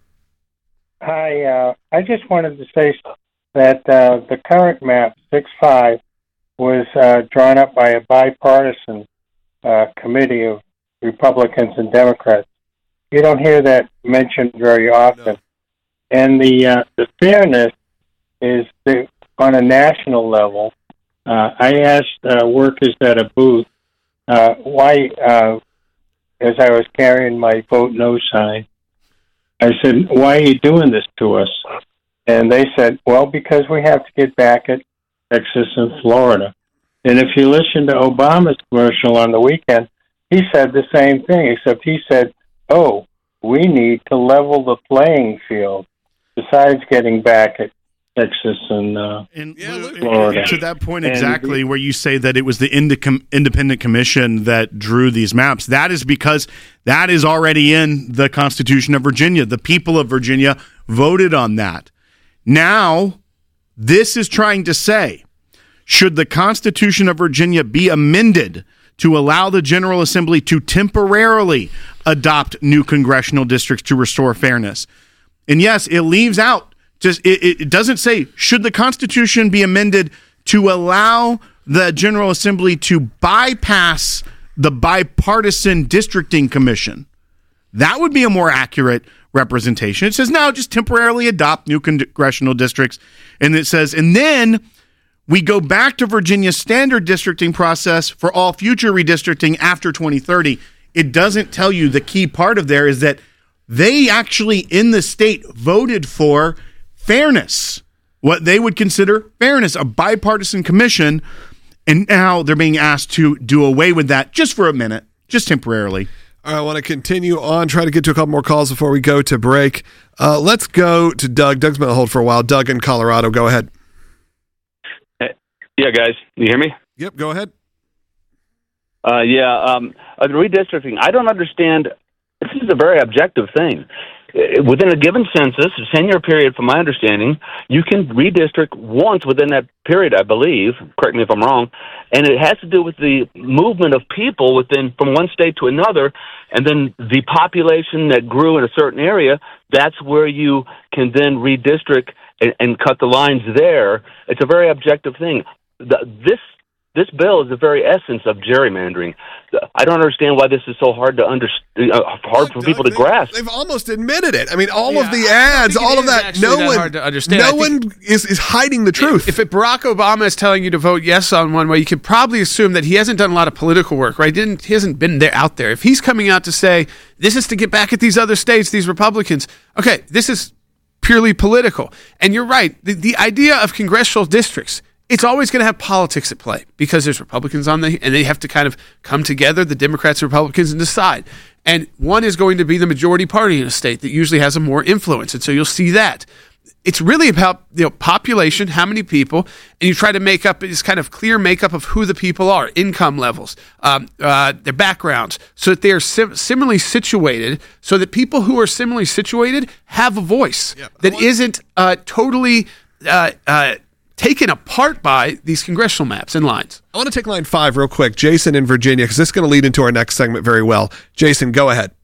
J: Hi, uh, I just wanted to say that uh, the current map, six five, was uh, drawn up by a bipartisan uh, committee of Republicans and Democrats. You don't hear that mentioned very often. No. And the uh, the fairness is the, on a national level. Uh, I asked uh, workers at a booth uh, why, uh, as I was carrying my vote no sign, I said, why are you doing this to us? And they said, well, because we have to get back at Texas and Florida. And if you listen to Obama's commercial on the weekend, he said the same thing, except he said, oh, we need to level the playing field besides getting back at Texas and, uh,
C: and
A: yeah,
C: Florida. To that point exactly,
J: and,
C: where you say that it was the indicom- independent commission that drew these maps, that is because that is already in the Constitution of Virginia. The people of Virginia voted on that. Now, this is trying to say, should the Constitution of Virginia be amended to allow the General Assembly to temporarily adopt new congressional districts to restore fairness? And yes, it leaves out, just it, it doesn't say, should the Constitution be amended to allow the General Assembly to bypass the bipartisan districting commission? That would be a more accurate representation. It says, no, just temporarily adopt new congressional districts. And it says, and then we go back to Virginia's standard districting process for all future redistricting after twenty thirty. It doesn't tell you the key part of there is that they actually in the state voted for fairness, what they would consider fairness, a bipartisan commission. And now they're being asked to do away with that just for a minute, just temporarily.
A: All right, I want to continue on, try to get to a couple more calls before we go to break. Uh, let's go to Doug. Doug's been on hold for a while. Doug in Colorado, go ahead.
K: Yeah, guys, you hear me?
A: Yep, go ahead.
K: Uh, yeah, um, uh, the redistricting, I don't understand. This is a very objective thing. Uh, Within a given census, a ten-year period, from my understanding, you can redistrict once within that period, I believe. Correct me if I'm wrong. And it has to do with the movement of people within from one state to another, and then the population that grew in a certain area, that's where you can then redistrict and, and cut the lines there. It's a very objective thing. The, this This bill is the very essence of gerrymandering. I don't understand why this is so hard to understand, uh, hard for people to
A: they,
K: grasp.
A: They've almost admitted it. I mean, all
D: Yeah,
A: of the
D: I
A: ads,
D: think it
A: all of
D: is
A: that.
D: actually
A: No
D: that
A: one,
D: hard to understand.
A: no
D: I think-
A: one is, is hiding the truth.
D: If it, Barack Obama is telling you to vote yes on one way, you can probably assume that he hasn't done a lot of political work, right? Didn't he hasn't been there out there. If he's coming out to say this is to get back at these other states, these Republicans, okay, this is purely political. And you're right. The, the idea of congressional districts, it's always going to have politics at play because there's Republicans on the, and they have to kind of come together, the Democrats and Republicans, and decide. And one is going to be the majority party in a state that usually has a more influence. And so you'll see that. It's really about, you know, population, how many people, and you try to make up this kind of clear makeup of who the people are, income levels, um, uh, their backgrounds, so that they are sim- similarly situated, so that people who are similarly situated have a voice
A: Yeah,
D: that
A: want-
D: isn't uh, totally uh, uh, taken apart by these congressional maps and lines.
A: I want to take line five real quick. Jason in Virginia, because this is going to lead into our next segment very well. Jason, go ahead.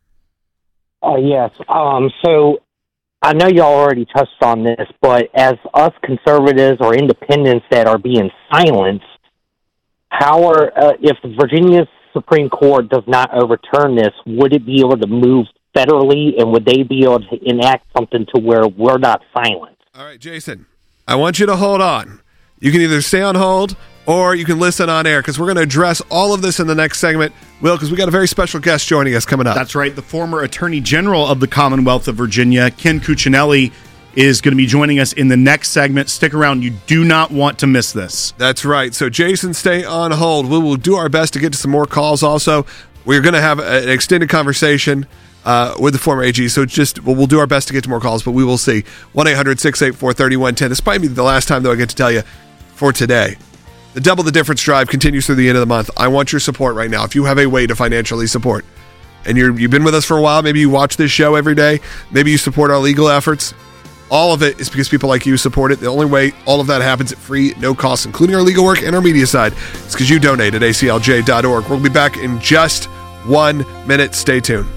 L: Uh, yes. Um, so I know y'all already touched on this, but as us conservatives or independents that are being silenced, how are, uh, if Virginia's Supreme Court does not overturn this, would it be able to move federally, and would they be able to enact something to where we're not silent?
A: All right, Jason, I want you to hold on. You can either stay on hold or you can listen on air, because we're going to address all of this in the next segment, Will, because we got a very special guest joining us coming up.
C: That's right. The former Attorney General of the Commonwealth of Virginia, Ken Cuccinelli, is going to be joining us in the next segment. Stick around. You do not want to miss this.
A: That's right. So, Jason, stay on hold. We will do our best to get to some more calls also. We're going to have an extended conversation uh, with the former A G, so just well, we'll do our best to get to more calls, but we will see. one eight hundred six eight four three one one zero. This might be the last time, though, I get to tell you for today. The Double the Difference drive continues through the end of the month. I want your support right now. If you have a way to financially support, and you're, you've been with us for a while, maybe you watch this show every day, maybe you support our legal efforts, all of it is because people like you support it. The only way all of that happens at free, no cost, including our legal work and our media side, is because you donate at A C L J dot org. We'll be back in just one minute. Stay tuned.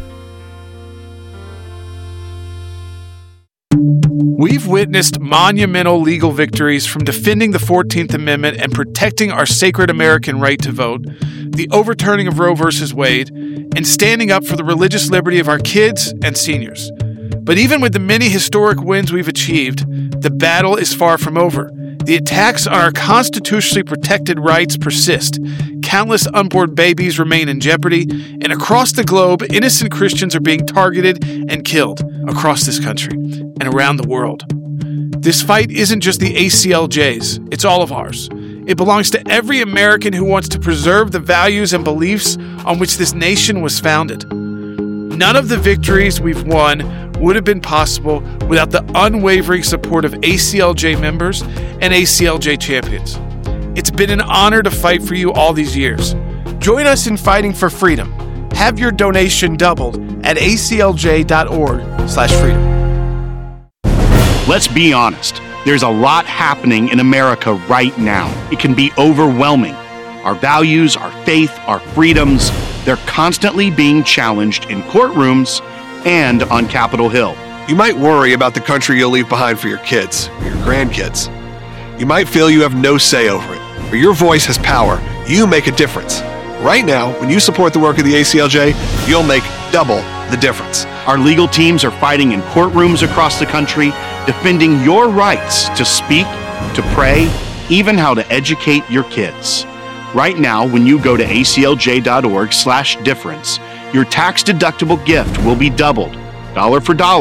D: We've witnessed monumental legal victories from defending the fourteenth Amendment and protecting our sacred American right to vote, the overturning of Roe versus Wade, and standing up for the religious liberty of our kids and seniors. But even with the many historic wins we've achieved, the battle is far from over. The attacks on our constitutionally protected rights persist. Countless unborn babies remain in jeopardy, and across the globe, innocent Christians are being targeted and killed across this country and around the world. This fight isn't just the A C L J's, it's all of ours. It belongs to every American who wants to preserve the values and beliefs on which this nation was founded. None of the victories we've won would have been possible without the unwavering support of A C L J members and A C L J champions. It's been an honor to fight for you all these years. Join us in fighting for freedom. Have your donation doubled at A C L J dot org slash freedom.
C: Let's be honest. There's a lot happening in America right now. It can be overwhelming. Our values, our faith, our freedoms, they're constantly being challenged in courtrooms and on Capitol Hill.
A: You might worry about the country you'll leave behind for your kids or your grandkids. You might feel you have no say over it, but your voice has power. You make a difference. Right now, when you support the work of the A C L J, you'll make double the difference.
C: Our legal teams are fighting in courtrooms across the country, defending your rights to speak, to pray, even how to educate your kids. Right now, when you go to A C L J dot org slash difference, your tax-deductible gift will be doubled, dollar for dollar,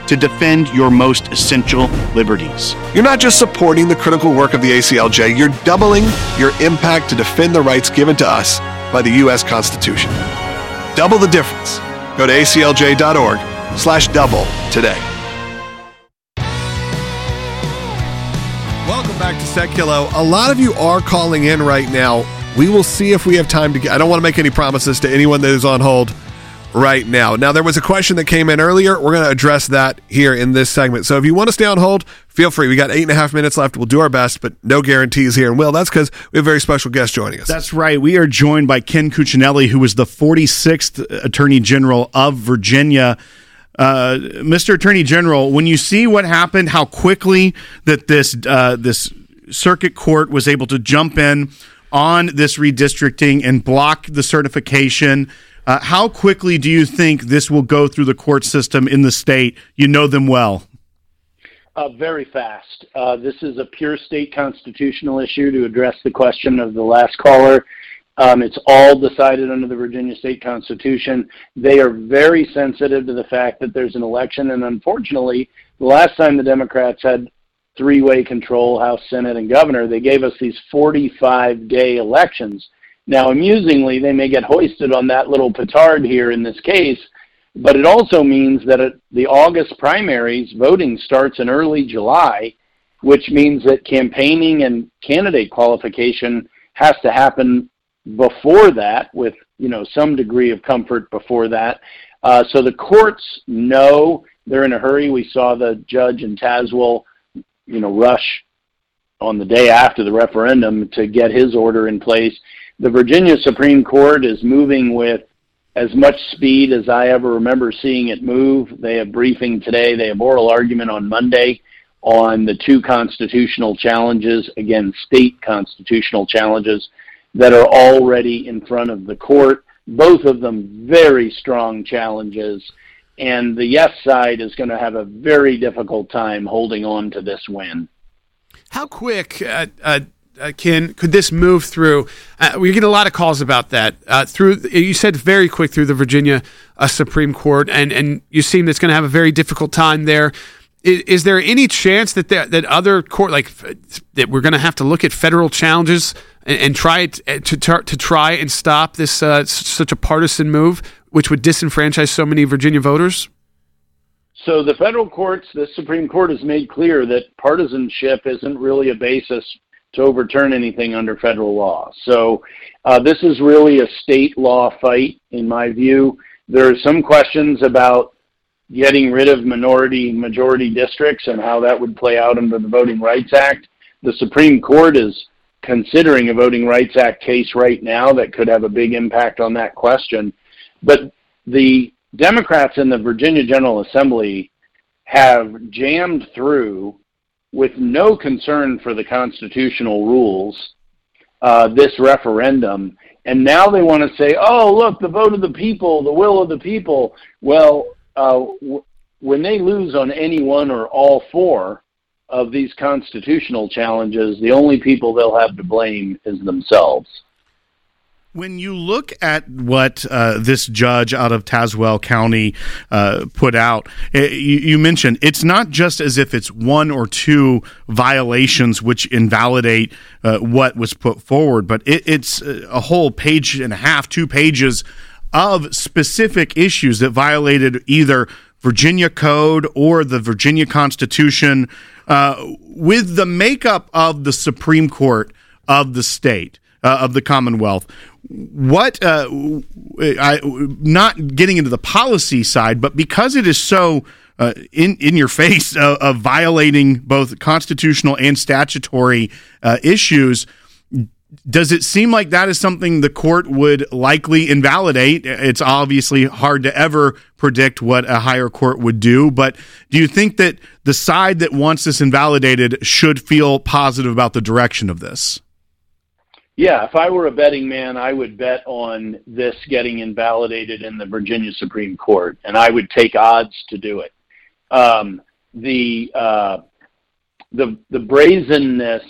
C: to defend your most essential liberties.
A: You're not just supporting the critical work of the A C L J, you're doubling your impact to defend the rights given to us by the U S Constitution. Double the difference. Go to A C L J dot org slash double today. Welcome back to Seculo. A lot of you are calling in right now. We will see if we have time to get... I don't want to make any promises to anyone that is on hold right now. Now, there was a question that came in earlier. We're going to address that here in this segment. So if you want to stay on hold, feel free. We got eight and a half minutes left. We'll do our best, but no guarantees here. And Will, that's because we have a very special guest joining us.
C: That's right. We are joined by Ken Cuccinelli, who was the forty-sixth Attorney General of Virginia. Uh, Mister Attorney General, when you see what happened, how quickly that this uh, this circuit court was able to jump in on this redistricting and block the certification, uh, how quickly do you think this will go through the court system in the state? You know them well.
M: Uh, very fast. Uh, this is a pure state constitutional issue to address the question of the last caller. Um, it's all decided under the Virginia State Constitution. They are very sensitive to the fact that there's an election, and unfortunately, the last time the Democrats had three-way control, House, Senate, and Governor, they gave us these forty-five day elections. Now, amusingly, they may get hoisted on that little petard here in this case, but it also means that at the August primaries, voting starts in early July, which means that campaigning and candidate qualification has to happen before that, with you know some degree of comfort before that. Uh, so the courts know they're in a hurry. We saw the judge in Tazewell, you know, rush on the day after the referendum to get his order in place. The Virginia Supreme Court is moving with as much speed as I ever remember seeing it move. They have briefing today. They have oral argument on Monday on the two constitutional challenges, again, state constitutional challenges that are already in front of the court. Both of them very strong challenges, and the yes side is going to have a very difficult time holding on to this win.
D: How quick, uh, uh, uh, Ken, could this move through? Uh, we get a lot of calls about that. Uh, through you said very quick through the Virginia uh, Supreme Court, and, and you seem that's going to have a very difficult time there. Is, is there any chance that there, that other court, like that, we're going to have to look at federal challenges and, and try to, to to try and stop this uh, such a partisan move, which would disenfranchise so many Virginia voters?
M: So the federal courts, the Supreme Court has made clear that partisanship isn't really a basis to overturn anything under federal law. So uh, this is really a state law fight, in my view. There are some questions about getting rid of minority majority districts and how that would play out under the Voting Rights Act. The Supreme Court is considering a Voting Rights Act case right now that could have a big impact on that question. But the Democrats in the Virginia General Assembly have jammed through, with no concern for the constitutional rules, uh, this referendum. And now they want to say, oh, look, the vote of the people, the will of the people. Well, uh, w- when they lose on any one or all four of these constitutional challenges, the only people they'll have to blame is themselves.
C: When you look at what uh, this judge out of Tazewell County uh, put out, it, you, you mentioned it's not just as if it's one or two violations which invalidate uh, what was put forward, but it, it's a whole page and a half, two pages of specific issues that violated either Virginia Code or the Virginia Constitution uh, with the makeup of the Supreme Court of the state, uh, of the Commonwealth. What, uh, I, not getting into the policy side, but because it is so uh, in, in your face of, of violating both constitutional and statutory uh, issues, does it seem like that is something the court would likely invalidate? It's obviously hard to ever predict what a higher court would do, but do you think that the side that wants this invalidated should feel positive about the direction of this?
M: Yeah, if I were a betting man, I would bet on this getting invalidated in the Virginia Supreme Court, and I would take odds to do it. Um, the uh, the the brazenness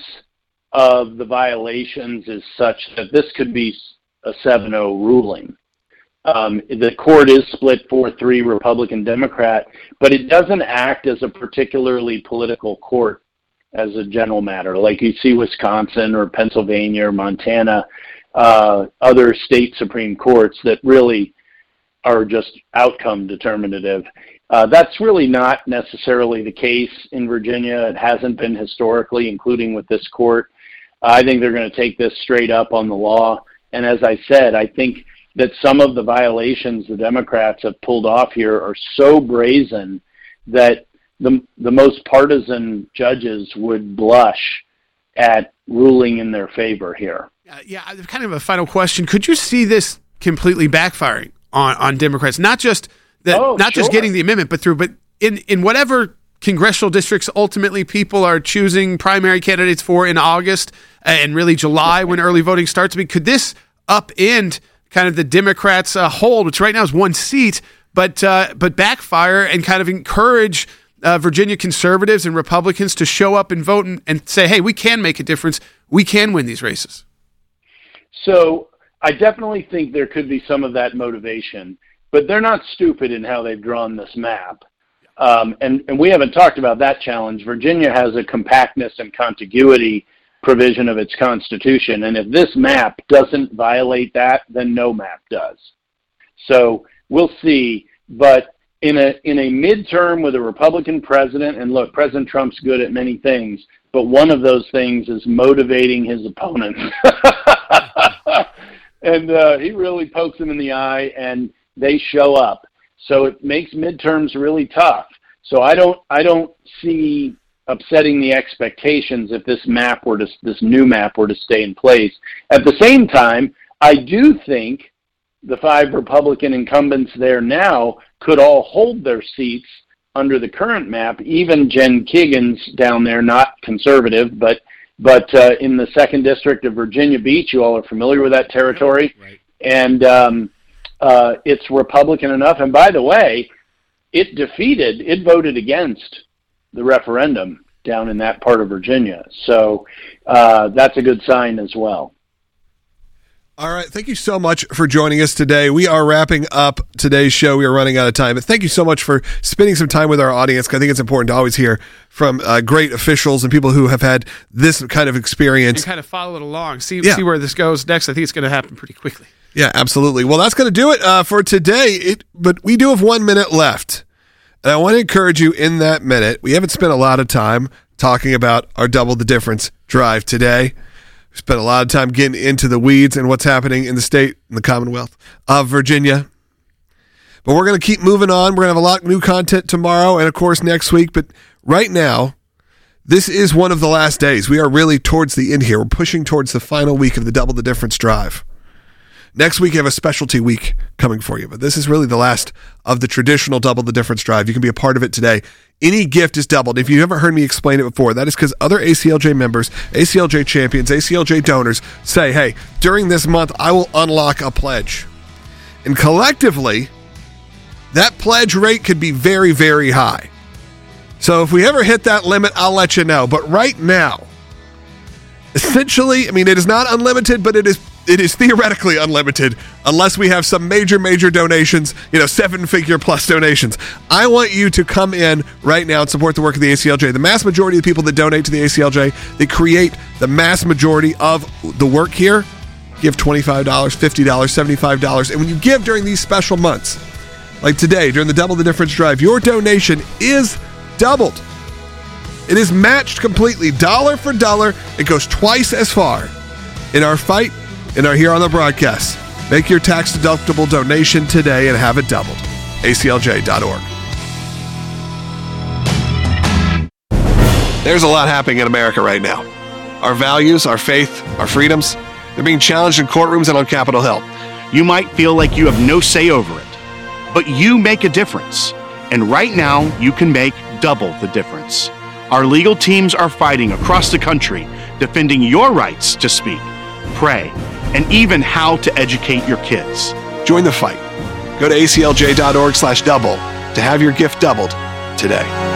M: of the violations is such that this could be a seven oh ruling. Um, the court is split four three Republican Democrat, but it doesn't act as a particularly political court as a general matter, like you see Wisconsin or Pennsylvania or Montana, uh, other state Supreme Courts that really are just outcome determinative. Uh, that's really not necessarily the case in Virginia. It hasn't been historically, including with this court. I think they're going to take this straight up on the law. And as I said, I think that some of the violations the Democrats have pulled off here are so brazen that the the most partisan judges would blush at ruling in their favor here.
D: Uh, yeah, kind of a final question. Could you see this completely backfiring on, on Democrats? Not just the,
M: oh,
D: not
M: sure.
D: just getting the amendment, but through, but in, in whatever congressional districts ultimately people are choosing primary candidates for in August and really July when early voting starts. I mean, could this upend kind of the Democrats' uh, hold, which right now is one seat, but uh, but backfire and kind of encourage Uh, Virginia conservatives and Republicans to show up and vote and, and say, hey, we can make a difference. We can win these races.
M: So I definitely think there could be some of that motivation, but they're not stupid in how they've drawn this map. Um, and, and we haven't talked about that challenge. Virginia has a compactness and contiguity provision of its constitution. And if this map doesn't violate that, then no map does. So we'll see. But In a in a midterm with a Republican president, and look, President Trump's good at many things, but one of those things is motivating his opponents. and uh, he really pokes them in the eye, and they show up. So it makes midterms really tough. So I don't I don't see upsetting the expectations if this map were to this new map were to stay in place. At the same time, I do think the five Republican incumbents there now could all hold their seats under the current map, even Jen Kiggins down there, not conservative, but but uh, in the second district of Virginia Beach. You all are familiar with that territory.
D: Right.
M: And um, uh, it's Republican enough. And by the way, it defeated, it voted against the referendum down in that part of Virginia. So uh, that's a good sign as well.
A: All right. Thank you so much for joining us today. We are wrapping up today's show. We are running out of time. But thank you so much for spending some time with our audience. I think it's important to always hear from uh, great officials and people who have had this kind of experience.
D: And kind of follow it along. See,
A: yeah.
D: see where this goes next. I think it's going to happen pretty quickly.
A: Yeah, absolutely. Well, that's going to do it uh, for today. It, but we do have one minute left. And I want to encourage you in that minute. We haven't spent a lot of time talking about our Double the Difference drive today. We spent a lot of time getting into the weeds and what's happening in the state and the Commonwealth of Virginia. But we're going to keep moving on. We're going to have a lot of new content tomorrow and, of course, next week. But right now, this is one of the last days. We are really towards the end here. We're pushing towards the final week of the Double the Difference drive. Next week, you have a specialty week coming for you. But this is really the last of the traditional Double the Difference drive. You can be a part of it today. Any gift is doubled. If you haven't heard me explain it before, that is because other A C L J members, A C L J champions, A C L J donors say, hey, during this month, I will unlock a pledge. And collectively, that pledge rate could be very, very high. So if we ever hit that limit, I'll let you know. But right now, essentially, I mean, it is not unlimited, but it is it is theoretically unlimited unless we have some major, major donations, you know, seven-figure plus donations. I want you to come in right now and support the work of the A C L J. The mass majority of the people that donate to the A C L J, they create the mass majority of the work here, give twenty-five dollars, fifty dollars, seventy-five dollars. And when you give during these special months, like today, during the Double the Difference drive, your donation is doubled. It is matched completely, dollar for dollar. It goes twice as far in our fight and are here on the broadcast. Make your tax-deductible donation today and have it doubled. A C L J dot org. There's a lot happening in America right now. Our values, our faith, our freedoms, they're being challenged in courtrooms and on Capitol Hill.
C: You might feel like you have no say over it, but you make a difference. And right now, you can make double the difference. Our legal teams are fighting across the country, defending your rights to speak, pray, and even how to educate your kids.
A: Join the fight. Go to A C L J dot org slash double to have your gift doubled today.